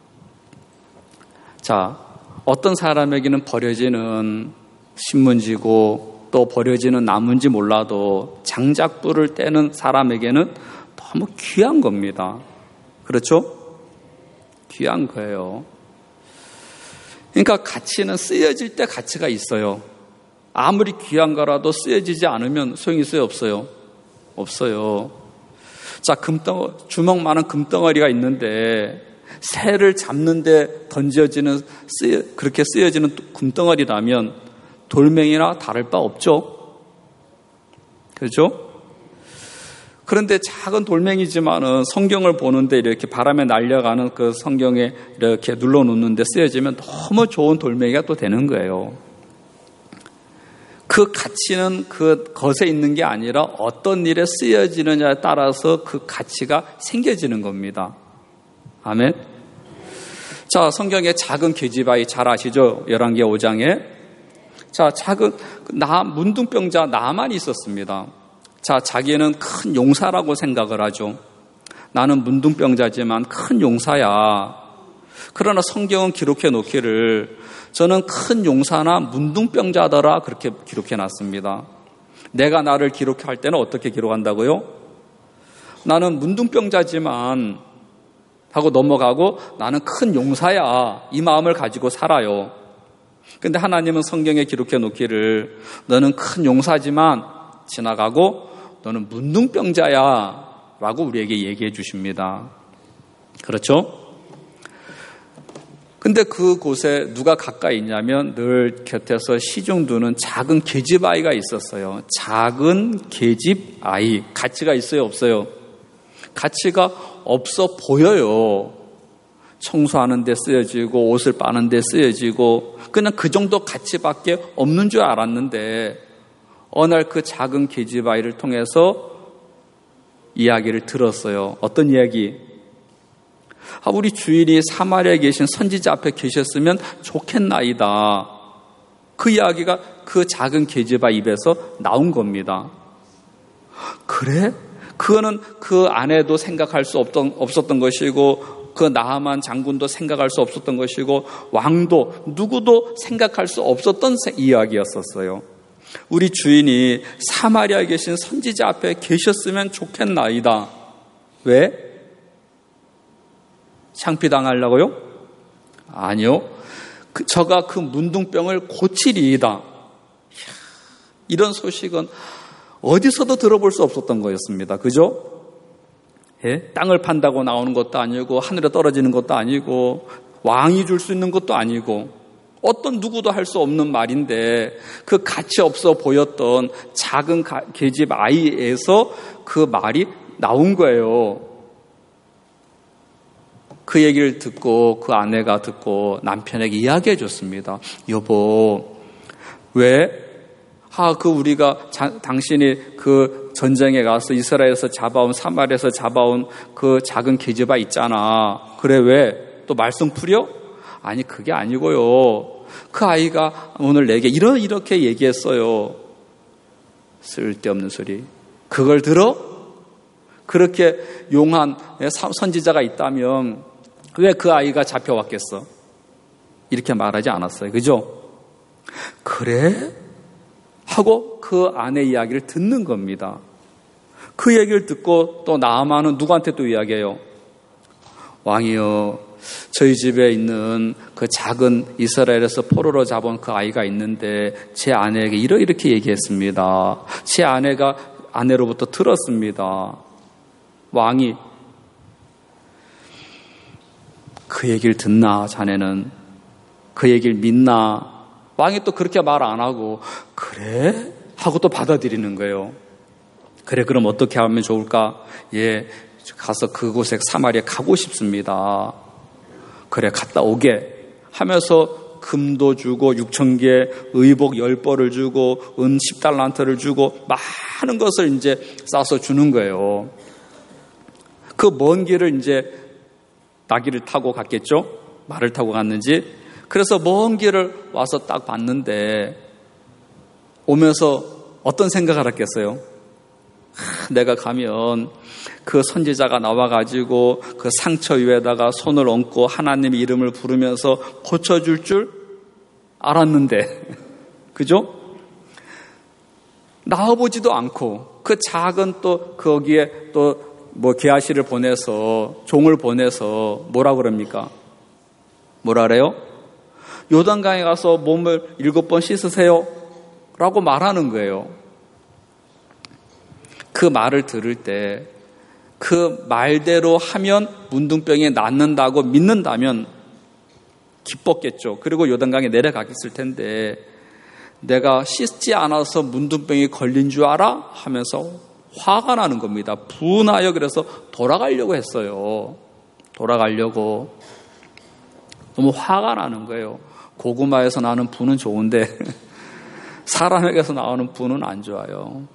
자, 어떤 사람에게는 버려지는 신문지고 또 버려지는 나무인지 몰라도 장작불을 떼는 사람에게는 너무 귀한 겁니다. 그렇죠? 귀한 거예요. 그러니까 가치는 쓰여질 때 가치가 있어요. 아무리 귀한 거라도 쓰여지지 않으면 소용이 있어요, 없어요? 없어요. 자, 금덩어리, 주먹만한 금덩어리가 있는데 새를 잡는데 던져지는, 쓰여, 그렇게 쓰여지는 금덩어리라면 돌멩이나 다를 바 없죠? 그렇죠? 그런데 작은 돌멩이지만은 성경을 보는데 이렇게 바람에 날려가는 그 성경에 이렇게 눌러놓는데 쓰여지면 너무 좋은 돌멩이가 또 되는 거예요. 그 가치는 그 것에 있는 게 아니라 어떤 일에 쓰여지느냐에 따라서 그 가치가 생겨지는 겁니다. 아멘. 자, 성경에 작은 계집아이 잘 아시죠? 열왕기하 오 장에. 자, 작은 나 문둥병자 나만이 있었습니다. 자, 자기는 큰 용사라고 생각을 하죠. 나는 문둥병자지만 큰 용사야. 그러나 성경은 기록해 놓기를 저는 큰 용사나 문둥병자더라 그렇게 기록해 놨습니다. 내가 나를 기록할 때는 어떻게 기록한다고요? 나는 문둥병자지만 하고 넘어가고 나는 큰 용사야. 이 마음을 가지고 살아요. 근데 하나님은 성경에 기록해 놓기를 너는 큰 용사지만 지나가고 너는 문둥병자야 라고 우리에게 얘기해 주십니다. 그렇죠? 근데 그곳에 누가 가까이 있냐면 늘 곁에서 시중 두는 작은 계집아이가 있었어요. 작은 계집아이. 가치가 있어요, 없어요? 가치가 없어 보여요. 청소하는 데 쓰여지고 옷을 빠는 데 쓰여지고 그냥 그 정도 가치밖에 없는 줄 알았는데 어느 날 그 작은 계집아이를 통해서 이야기를 들었어요. 어떤 이야기? 아, 우리 주인이 사마리아에 계신 선지자 앞에 계셨으면 좋겠나이다. 그 이야기가 그 작은 계집아이 입에서 나온 겁니다. 그래? 그거는 그 아내도 생각할 수 없던, 없었던 것이고 그 나하만 장군도 생각할 수 없었던 것이고 왕도 누구도 생각할 수 없었던 이야기였었어요. 우리 주인이 사마리아에 계신 선지자 앞에 계셨으면 좋겠나이다. 왜? 창피당하려고요? 아니요. 그, 저가 그 문둥병을 고치리이다. 이런 소식은 어디서도 들어볼 수 없었던 거였습니다. 그죠? 예? 땅을 판다고 나오는 것도 아니고 하늘에 떨어지는 것도 아니고 왕이 줄 수 있는 것도 아니고 어떤 누구도 할 수 없는 말인데 그 가치 없어 보였던 작은 계집 아이에서 그 말이 나온 거예요. 그 얘기를 듣고 그 아내가 듣고 남편에게 이야기해 줬습니다. 여보, 왜? 아, 그 우리가 자, 당신이 그 전쟁에 가서 이스라엘에서 잡아온 사마리아에서 잡아온 그 작은 계집아이 있잖아. 그래, 왜? 또 말썽 부려? 아니, 그게 아니고요. 그 아이가 오늘 내게 이러, 이렇게 얘기했어요. 쓸데없는 소리. 그걸 들어? 그렇게 용한 선지자가 있다면 왜 그 아이가 잡혀왔겠어? 이렇게 말하지 않았어요. 그죠? 그래? 하고 그 아내 이야기를 듣는 겁니다. 그 얘기를 듣고 또 나아만은 누구한테 또 이야기해요? 왕이여, 저희 집에 있는 그 작은 이스라엘에서 포로로 잡은 그 아이가 있는데 제 아내에게 이렇게 얘기했습니다. 제 아내가 아내로부터 들었습니다. 왕이 그 얘기를 듣나 자네는? 그 얘기를 믿나? 왕이 또 그렇게 말 안 하고 그래? 하고 또 받아들이는 거예요. 그래, 그럼 어떻게 하면 좋을까? 예, 가서 그곳에 사마리아에 가고 싶습니다. 그래, 갔다 오게 하면서 금도 주고 육천 개 의복 열 벌을 주고 은 십 달란트를 주고 많은 것을 이제 싸서 주는 거예요. 그 먼 길을 이제 나귀를 타고 갔겠죠? 말을 타고 갔는지. 그래서 먼 길을 와서 딱 봤는데 오면서 어떤 생각을 했겠어요? 내가 가면 그 선지자가 나와가지고 그 상처 위에다가 손을 얹고 하나님의 이름을 부르면서 고쳐줄 줄 알았는데, 그죠? 나와보지도 않고 그 작은 또 거기에 또 뭐 게하시를 보내서 종을 보내서 뭐라 그럽니까? 뭐라 그래요? 요단강에 가서 몸을 일곱 번 씻으세요 라고 말하는 거예요. 그 말을 들을 때 그 말대로 하면 문둥병이 낫는다고 믿는다면 기뻤겠죠. 그리고 요단강에 내려가겠을 텐데 내가 씻지 않아서 문둥병이 걸린 줄 알아? 하면서 화가 나는 겁니다. 분하여 그래서 돌아가려고 했어요. 돌아가려고. 너무 화가 나는 거예요. 고구마에서 나는 분은 좋은데 사람에게서 나오는 분은 안 좋아요.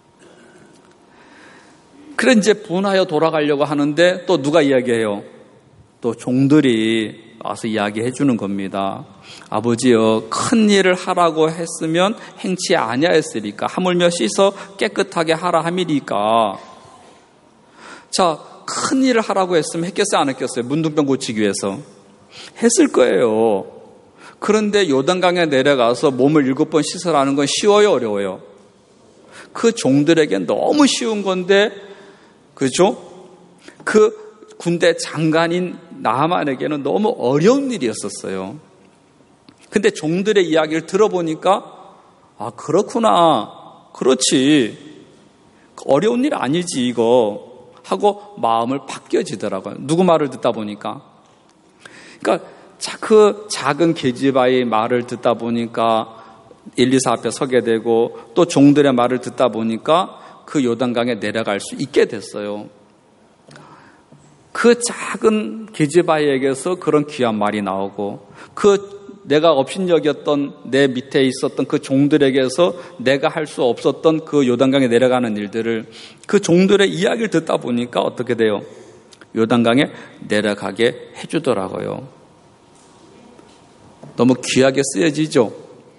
그래 이제 분하여 돌아가려고 하는데 또 누가 이야기해요? 또 종들이 와서 이야기해 주는 겁니다. 아버지여, 큰 일을 하라고 했으면 행치 아니하였으리까? 하물며 씻어 깨끗하게 하라 함이리까? 자, 큰 일을 하라고 했으면 했겠어요, 안 했겠어요? 문둥병 고치기 위해서 했을 거예요. 그런데 요단강에 내려가서 몸을 일곱 번 씻으라는 건 쉬워요, 어려워요? 그 종들에겐 너무 쉬운 건데, 그죠? 그 군대 장관인 나하만에게는 너무 어려운 일이었었어요. 근데 종들의 이야기를 들어보니까 아, 그렇구나, 그렇지, 어려운 일 아니지 이거 하고 마음을 바뀌어지더라고요. 누구 말을 듣다 보니까. 그러니까 그 작은 계집아이의 말을 듣다 보니까 엘리사 앞에 서게 되고 또 종들의 말을 듣다 보니까 그 요단강에 내려갈 수 있게 됐어요. 그 작은 계집아이에게서 그런 귀한 말이 나오고 그 내가 업신여겼던 내 밑에 있었던 그 종들에게서 내가 할 수 없었던 그 요단강에 내려가는 일들을 그 종들의 이야기를 듣다 보니까 어떻게 돼요? 요단강에 내려가게 해주더라고요. 너무 귀하게 쓰여지죠?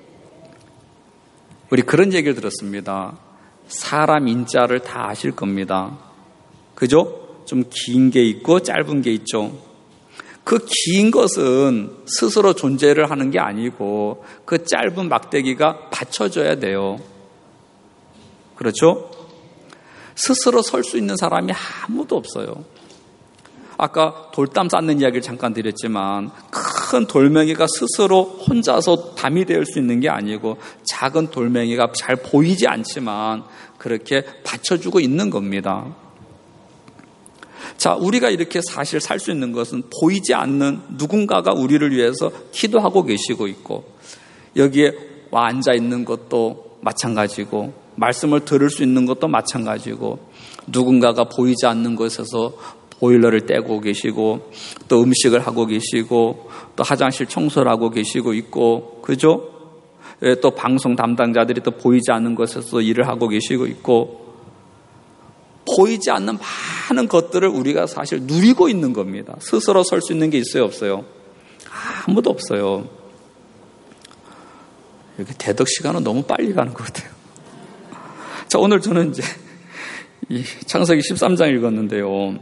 우리 그런 얘기를 들었습니다. 사람 인자를 다 아실 겁니다. 그죠? 좀 긴 게 있고 짧은 게 있죠. 그 긴 것은 스스로 존재를 하는 게 아니고 그 짧은 막대기가 받쳐줘야 돼요. 그렇죠? 스스로 설 수 있는 사람이 아무도 없어요. 아까 돌담 쌓는 이야기를 잠깐 드렸지만 큰 돌멩이가 스스로 혼자서 담이 될 수 있는 게 아니고 작은 돌멩이가 잘 보이지 않지만 그렇게 받쳐주고 있는 겁니다. 자, 우리가 이렇게 사실 살 수 있는 것은 보이지 않는 누군가가 우리를 위해서 기도하고 계시고 있고 여기에 와 앉아 있는 것도 마찬가지고 말씀을 들을 수 있는 것도 마찬가지고 누군가가 보이지 않는 곳에서 보일러를 떼고 계시고 또 음식을 하고 계시고 또 화장실 청소를 하고 계시고 있고 그죠? 또 방송 담당자들이 또 보이지 않는 곳에서 일을 하고 계시고 있고 보이지 않는 많은 것들을 우리가 사실 누리고 있는 겁니다. 스스로 설 수 있는 게 있어요, 없어요? 아무도 없어요. 이렇게 대덕 시간은 너무 빨리 가는 것 같아요. 자, 오늘 저는 이제 이 창세기 십삼 장 읽었는데요.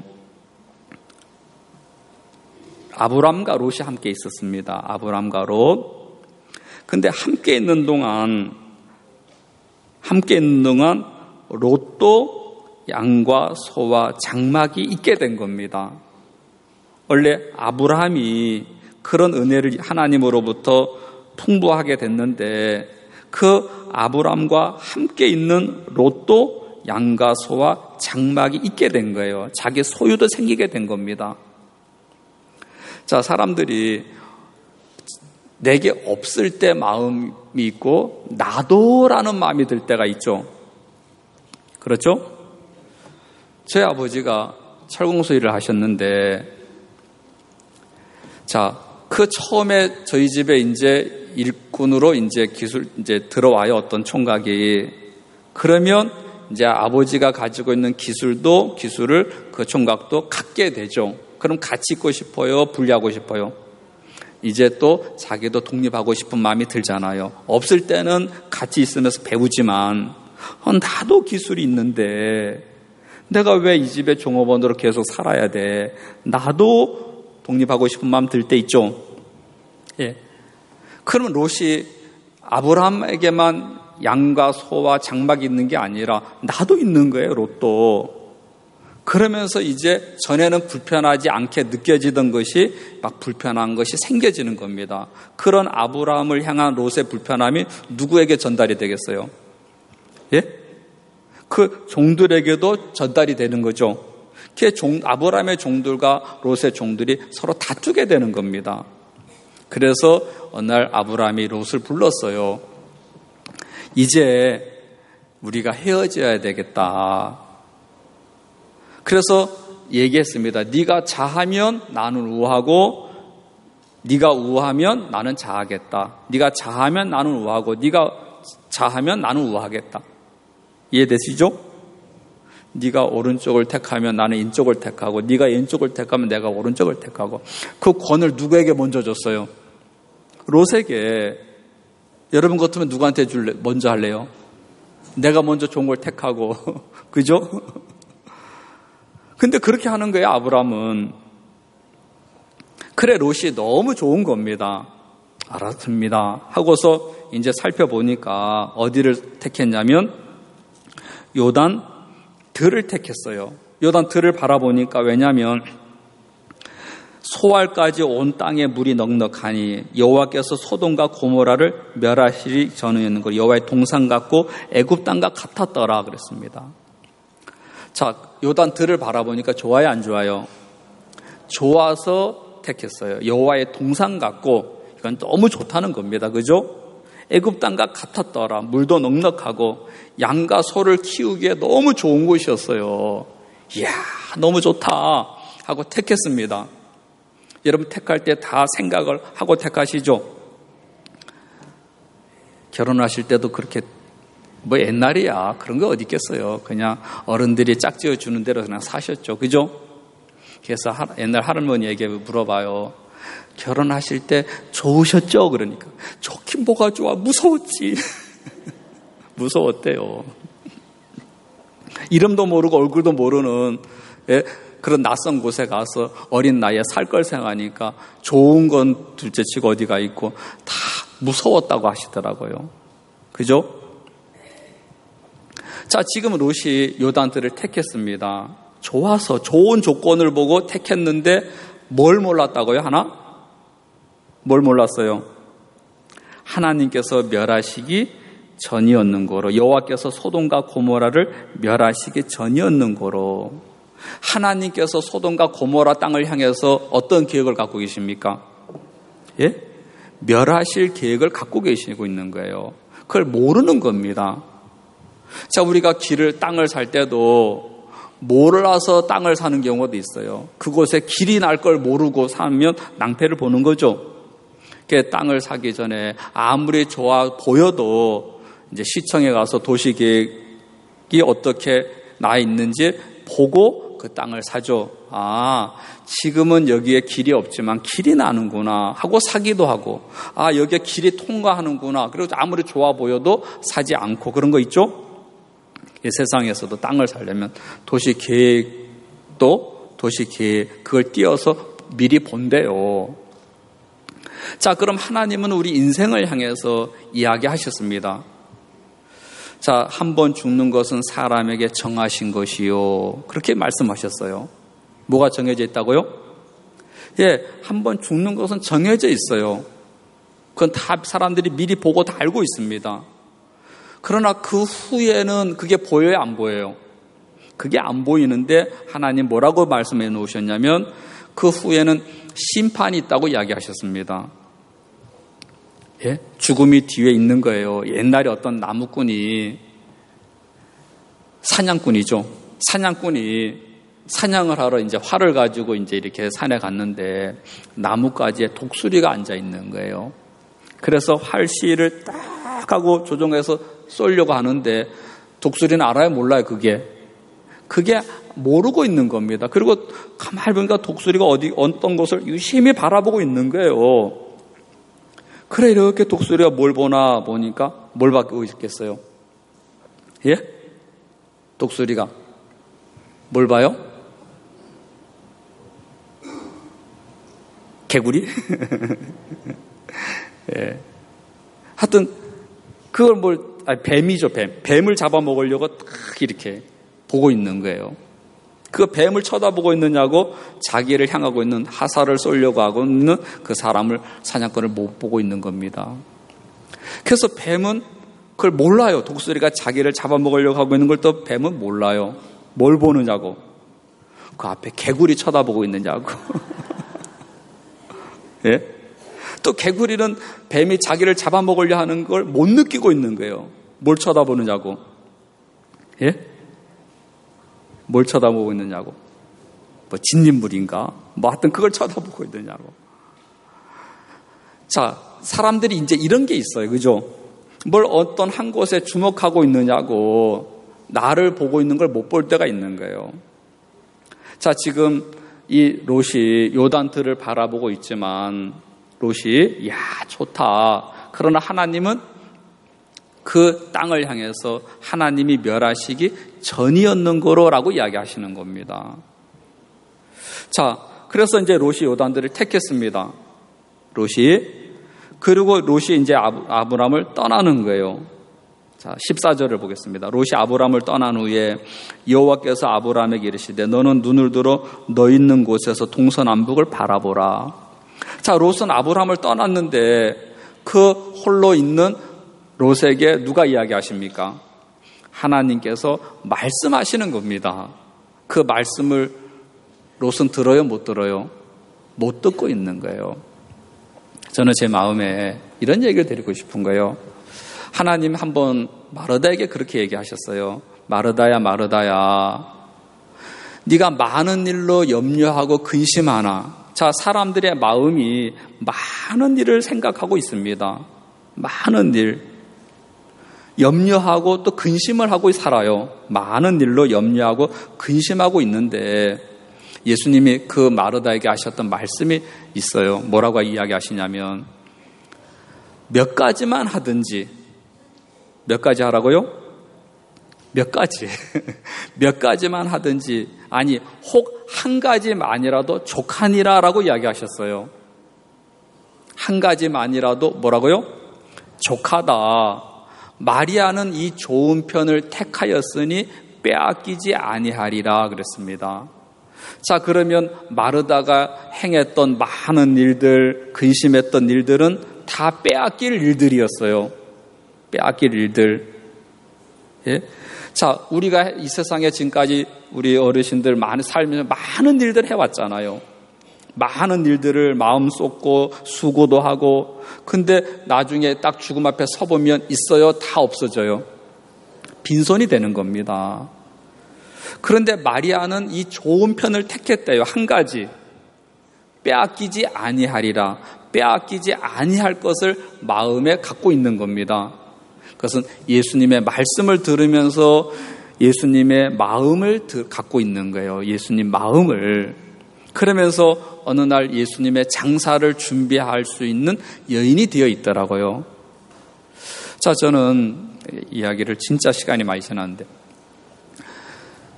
아브람과 롯이 함께 있었습니다. 아브람과 롯. 근데 함께 있는 동안, 함께 있는 동안 롯도 양과 소와 장막이 있게 된 겁니다. 원래 아브라함이 그런 은혜를 하나님으로부터 풍부하게 됐는데 그 아브람과 함께 있는 롯도 양과 소와 장막이 있게 된 거예요. 자기 소유도 생기게 된 겁니다. 자, 사람들이 내게 없을 때 마음이 있고 나도라는 마음이 들 때가 있죠. 그렇죠? 저희 아버지가 철공소 일을 하셨는데, 자, 그 처음에 저희 집에 이제 일꾼으로 이제 기술 이제 들어와요. 어떤 총각이. 그러면 이제 아버지가 가지고 있는 기술도 기술을 그 총각도 갖게 되죠. 그럼 같이 있고 싶어요? 분리하고 싶어요? 이제 또 자기도 독립하고 싶은 마음이 들잖아요. 없을 때는 같이 있으면서 배우지만 어, 나도 기술이 있는데 내가 왜 이 집의 종업원으로 계속 살아야 돼? 나도 독립하고 싶은 마음 들 때 있죠. 예. 그러면 롯이 아브라함에게만 양과 소와 장막이 있는 게 아니라 나도 있는 거예요. 롯도. 그러면서 이제 전에는 불편하지 않게 느껴지던 것이 막 불편한 것이 생겨지는 겁니다. 그런 아브라함을 향한 롯의 불편함이 누구에게 전달이 되겠어요? 예? 그 종들에게도 전달이 되는 거죠. 그 종, 아브라함의 종들과 롯의 종들이 서로 다투게 되는 겁니다. 그래서 어느 날 아브라함이 롯을 불렀어요. 이제 우리가 헤어져야 되겠다. 그래서 얘기했습니다. 네가 자하면 나는 우하고 네가 우하면 나는 자하겠다. 네가 자하면 나는 우하고 네가 자하면 나는 우하겠다. 이해되시죠? 네가 오른쪽을 택하면 나는 왼쪽을 택하고 네가 왼쪽을 택하면 내가 오른쪽을 택하고. 그 권을 누구에게 먼저 줬어요? 롯에게. 여러분 같으면 누구한테 줄래? 먼저 할래요? 내가 먼저 좋은 걸 택하고. 그죠? 근데 그렇게 하는 거예요, 아브라함은. 그래, 롯이 너무 좋은 겁니다. 알았습니다. 하고서 이제 살펴보니까 어디를 택했냐면 요단 들을 택했어요. 요단 들을 바라보니까, 왜냐하면 소알까지 온 땅에 물이 넉넉하니 여호와께서 소돔과 고모라를 멸하시리 전후였는 거. 여호와의 동산 같고 애굽 땅과 같았더라 그랬습니다. 자, 요단 들을 바라보니까 좋아요, 안 좋아요? 좋아서 택했어요. 여호와의 동산 같고, 이건 너무 좋다는 겁니다. 그죠? 애굽 땅과 같았더라. 물도 넉넉하고 양과 소를 키우기에 너무 좋은 곳이었어요. 이야, 너무 좋다 하고 택했습니다. 여러분 택할 때 다 생각을 하고 택하시죠? 결혼하실 때도 그렇게, 뭐 옛날이야 그런 거 어디 있겠어요. 그냥 어른들이 짝지어 주는 대로 그냥 사셨죠. 그죠? 그래서 옛날 할머니에게 물어봐요. 결혼하실 때 좋으셨죠? 그러니까 좋긴 뭐가 좋아, 무서웠지. 무서웠대요. 이름도 모르고 얼굴도 모르는, 예? 그런 낯선 곳에 가서 어린 나이에 살 걸 생각하니까 좋은 건 둘째치고 어디가 있고 다 무서웠다고 하시더라고요. 그죠? 자, 지금 롯이 요단들을 택했습니다. 좋아서 좋은 조건을 보고 택했는데 뭘 몰랐다고요? 하나? 뭘 몰랐어요? 하나님께서 멸하시기 전이었는 거로, 여호와께서 소돔과 고모라를 멸하시기 전이었는 거로. 하나님께서 소돔과 고모라 땅을 향해서 어떤 계획을 갖고 계십니까? 예? 멸하실 계획을 갖고 계시고 있는 거예요. 그걸 모르는 겁니다. 자, 우리가 길을, 땅을 살 때도 몰라서 땅을 사는 경우도 있어요. 그곳에 길이 날 걸 모르고 사면 낭패를 보는 거죠. 그 땅을 사기 전에 아무리 좋아 보여도 이제 시청에 가서 도시계획이 어떻게 나 있는지 보고 그 땅을 사죠. 아, 지금은 여기에 길이 없지만 길이 나는구나 하고 사기도 하고, 아, 여기에 길이 통과하는구나. 그리고 아무리 좋아 보여도 사지 않고, 그런 거 있죠? 이 세상에서도 땅을 살려면 도시 계획도 도시 계획 그걸 띄어서 미리 본대요. 자, 그럼 하나님은 우리 인생을 향해서 이야기하셨습니다. 자, 한 번 죽는 것은 사람에게 정하신 것이요. 그렇게 말씀하셨어요. 뭐가 정해져 있다고요? 예, 한 번 죽는 것은 정해져 있어요. 그건 다 사람들이 미리 보고 다 알고 있습니다. 그러나 그 후에는 그게 보여요, 안 보여요? 그게 안 보이는데 하나님 뭐라고 말씀해 놓으셨냐면 그 후에는 심판이 있다고 이야기하셨습니다. 예? 죽음이 뒤에 있는 거예요. 옛날에 어떤 나무꾼이 사냥꾼이죠. 사냥꾼이 사냥을 하러 이제 활을 가지고 이제 이렇게 산에 갔는데 나뭇가지에 독수리가 앉아 있는 거예요. 그래서 활시를 딱 하고 조종해서 쏘려고 하는데 독수리는 알아요? 몰라요? 그게. 그게 모르고 있는 겁니다. 그리고 가만히 보니까 독수리가 어디, 어떤 곳을 유심히 바라보고 있는 거예요. 그래, 이렇게 독수리가 뭘 보나 보니까 뭘 받고 있겠어요? 예? 독수리가 뭘 봐요? 개구리? 예. 하여튼 그걸 뭘 아니, 뱀이죠, 뱀. 뱀을 잡아먹으려고 딱 이렇게 보고 있는 거예요. 그 뱀을 쳐다보고 있느냐고 자기를 향하고 있는 화살을 쏘려고 하고 있는 그 사람을, 사냥꾼을 못 보고 있는 겁니다. 그래서 뱀은 그걸 몰라요. 독수리가 자기를 잡아먹으려고 하고 있는 걸 또 뱀은 몰라요. 뭘 보느냐고. 그 앞에 개구리 쳐다보고 있느냐고. 예? 또 개구리는 뱀이 자기를 잡아먹으려 하는 걸 못 느끼고 있는 거예요. 뭘 쳐다보느냐고. 예? 뭘 쳐다보고 있느냐고. 뭐 진딧물인가? 뭐 하여튼 그걸 쳐다보고 있느냐고. 자, 사람들이 이제 이런 게 있어요. 그죠? 뭘 어떤 한 곳에 주목하고 있느냐고 나를 보고 있는 걸 못 볼 때가 있는 거예요. 자, 지금 이 롯이 요단트를 바라보고 있지만 롯이 야 좋다. 그러나 하나님은 그 땅을 향해서 하나님이 멸하시기 전이었는 거로라고 이야기하시는 겁니다. 자, 그래서 이제 롯이 요단들을 택했습니다. 롯이. 그리고 롯이 이제 아브람을 떠나는 거예요. 자, 십사 절을 보겠습니다. 롯이 아브람을 떠난 후에 여호와께서 아브람에게 이르시되 너는 눈을 들어 너 있는 곳에서 동서남북을 바라보라. 자, 롯은 아브람을 떠났는데 그 홀로 있는 롯에게 누가 이야기하십니까? 하나님께서 말씀하시는 겁니다. 그 말씀을 롯은 들어요? 못 들어요? 못 듣고 있는 거예요. 저는 제 마음에 이런 얘기를 드리고 싶은 거예요. 하나님 한번 마르다에게 그렇게 얘기하셨어요. 마르다야 마르다야 네가 많은 일로 염려하고 근심하나. 자, 사람들의 마음이 많은 일을 생각하고 있습니다. 많은 일. 염려하고 또 근심을 하고 살아요. 많은 일로 염려하고 근심하고 있는데 예수님이 그 마르다에게 하셨던 말씀이 있어요. 뭐라고 이야기하시냐면 몇 가지만 하든지. 몇 가지 하라고요? 몇 가지. 몇 가지만 하든지 아니 혹 한 가지만이라도 족하니라라고 이야기하셨어요. 한 가지만이라도 뭐라고요? 족하다. 마리아는 이 좋은 편을 택하였으니 빼앗기지 아니하리라 그랬습니다. 자, 그러면 마르다가 행했던 많은 일들, 근심했던 일들은 다 빼앗길 일들이었어요. 빼앗길 일들. 예? 자, 우리가 이 세상에 지금까지 우리 어르신들 많이 살면서 많은 일들 해왔잖아요. 많은 일들을 마음 쏟고 수고도 하고 근데 나중에 딱 죽음 앞에 서보면 있어요? 다 없어져요. 빈손이 되는 겁니다. 그런데 마리아는 이 좋은 편을 택했대요. 한 가지. 빼앗기지 아니하리라. 빼앗기지 아니할 것을 마음에 갖고 있는 겁니다. 그것은 예수님의 말씀을 들으면서 예수님의 마음을 갖고 있는 거예요. 예수님 마음을. 그러면서 어느 날 예수님의 장사를 준비할 수 있는 여인이 되어 있더라고요. 자, 저는 이야기를 진짜 시간이 많이 지났는데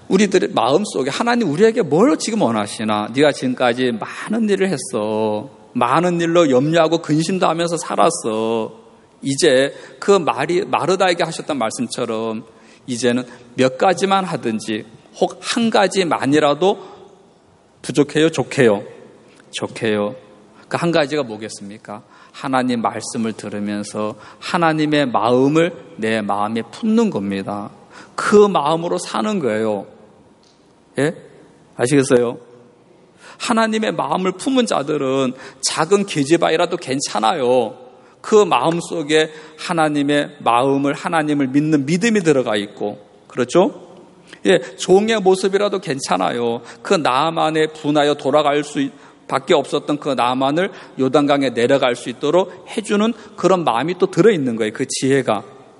우리들의 마음속에 하나님 우리에게 뭘 지금 원하시나? 네가 지금까지 많은 일을 했어. 많은 일로 염려하고 근심도 하면서 살았어. 이제 그 말이 마르다에게 하셨던 말씀처럼 이제는 몇 가지만 하든지 혹 한 가지만이라도 부족해요? 좋게요? 좋게요. 그 한 가지가 뭐겠습니까? 하나님 말씀을 들으면서 하나님의 마음을 내 마음에 품는 겁니다. 그 마음으로 사는 거예요. 예? 아시겠어요? 하나님의 마음을 품은 자들은 작은 계집아이라도 괜찮아요. 그 마음 속에 하나님의 마음을, 하나님을 믿는 믿음이 들어가 있고, 그렇죠? 예, 종의 모습이라도 괜찮아요. 그 나만에 분하여 돌아갈 수 밖에 없었던 그 나만을 요단강에 내려갈 수 있도록 해주는 그런 마음이 또 들어있는 거예요. 그 지혜가.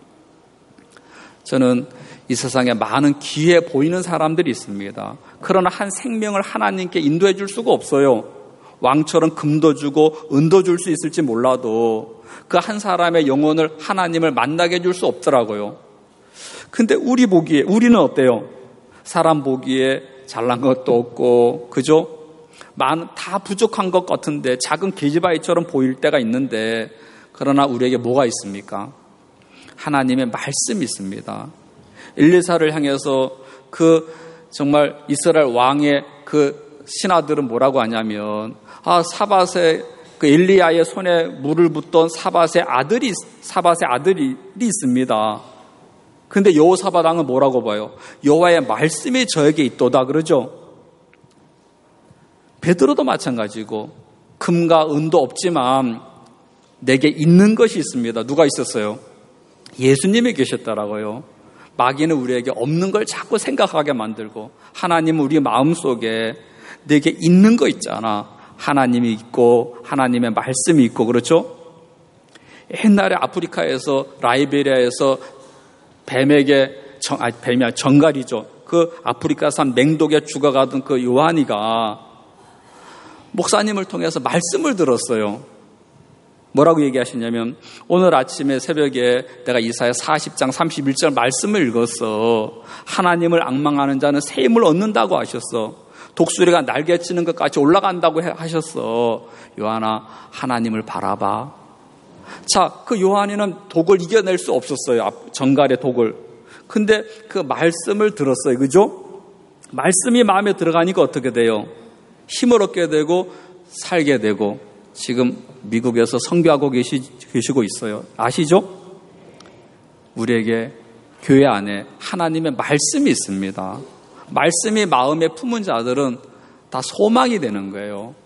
저는 이 세상에 많은 기회 보이는 사람들이 있습니다. 그러나 한 생명을 하나님께 인도해 줄 수가 없어요. 왕처럼 금도 주고 은도 줄 수 있을지 몰라도 그 한 사람의 영혼을 하나님을 만나게 해줄 수 없더라고요. 근데 우리 보기에, 우리는 어때요? 사람 보기에 잘난 것도 없고, 그죠? 많은, 다 부족한 것 같은데 작은 계집아이처럼 보일 때가 있는데, 그러나 우리에게 뭐가 있습니까? 하나님의 말씀이 있습니다. 엘리사를 향해서 그 정말 이스라엘 왕의 그 신하들은 뭐라고 하냐면, 아, 사밧의 그 엘리야의 손에 물을 붓던 사밧의 아들이, 사밧의 아들이 있습니다. 근데 여호사밧 왕은 뭐라고 봐요? 여호와의 말씀이 저에게 있도다 그러죠. 베드로도 마찬가지고 금과 은도 없지만 내게 있는 것이 있습니다. 누가 있었어요? 예수님이 계셨더라고요. 마귀는 우리에게 없는 걸 자꾸 생각하게 만들고, 하나님은 우리 마음속에 내게 있는 거 있잖아. 하나님이 있고 하나님의 말씀이 있고, 그렇죠? 옛날에 아프리카에서, 라이베리아에서 뱀에게, 정, 아니, 뱀이 아니라 정갈이죠. 그 아프리카산 맹독에 죽어가던 그 요한이가 목사님을 통해서 말씀을 들었어요. 뭐라고 얘기하시냐면, 오늘 아침에 새벽에 내가 이사야 사십 장 삼십일 절 말씀을 읽었어. 하나님을 앙망하는 자는 새 힘을 얻는다고 하셨어. 독수리가 날개치는 것 같이 올라간다고 하셨어. 요한아, 하나님을 바라봐. 자, 그 요한이는 독을 이겨낼 수 없었어요. 정갈의 독을. 근데 그 말씀을 들었어요. 그죠? 말씀이 마음에 들어가니까 어떻게 돼요? 힘을 얻게 되고 살게 되고, 지금 미국에서 선교하고 계시, 계시고 있어요. 아시죠? 우리에게 교회 안에 하나님의 말씀이 있습니다. 말씀이 마음에 품은 자들은 다 소망이 되는 거예요.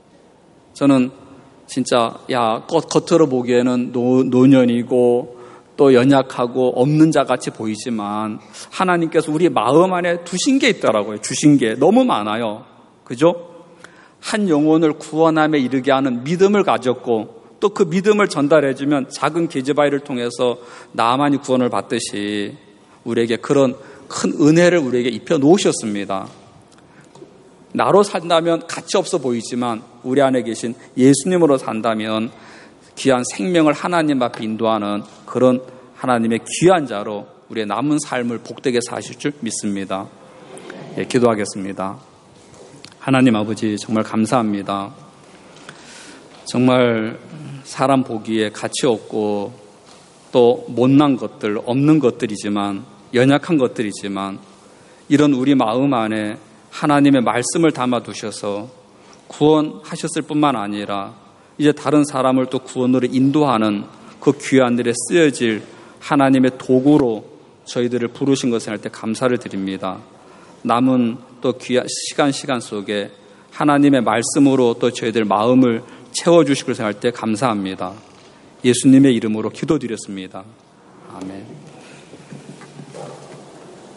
저는 진짜 야 겉으로 보기에는 노, 노년이고 또 연약하고 없는 자같이 보이지만 하나님께서 우리 마음 안에 두신 게 있더라고요. 주신 게 너무 많아요. 그죠? 한 영혼을 구원함에 이르게 하는 믿음을 가졌고, 또 그 믿음을 전달해주면 작은 계집아이를 통해서 나만이 구원을 받듯이 우리에게 그런 큰 은혜를 우리에게 입혀 놓으셨습니다. 나로 산다면 가치 없어 보이지만 우리 안에 계신 예수님으로 산다면 귀한 생명을 하나님 앞에 인도하는 그런 하나님의 귀한 자로 우리의 남은 삶을 복되게 사실 줄 믿습니다. 예, 기도하겠습니다. 하나님 아버지, 정말 감사합니다. 정말 사람 보기에 가치 없고 또 못난 것들, 없는 것들이지만, 연약한 것들이지만, 이런 우리 마음 안에 하나님의 말씀을 담아두셔서 구원하셨을 뿐만 아니라 이제 다른 사람을 또 구원으로 인도하는 그 귀한 일에 쓰여질 하나님의 도구로 저희들을 부르신 것을 할 때 감사를 드립니다. 남은 또 귀한 시간 시간 속에 하나님의 말씀으로 또 저희들 마음을 채워주실 것을 할 때 감사합니다. 예수님의 이름으로 기도드렸습니다. 아멘.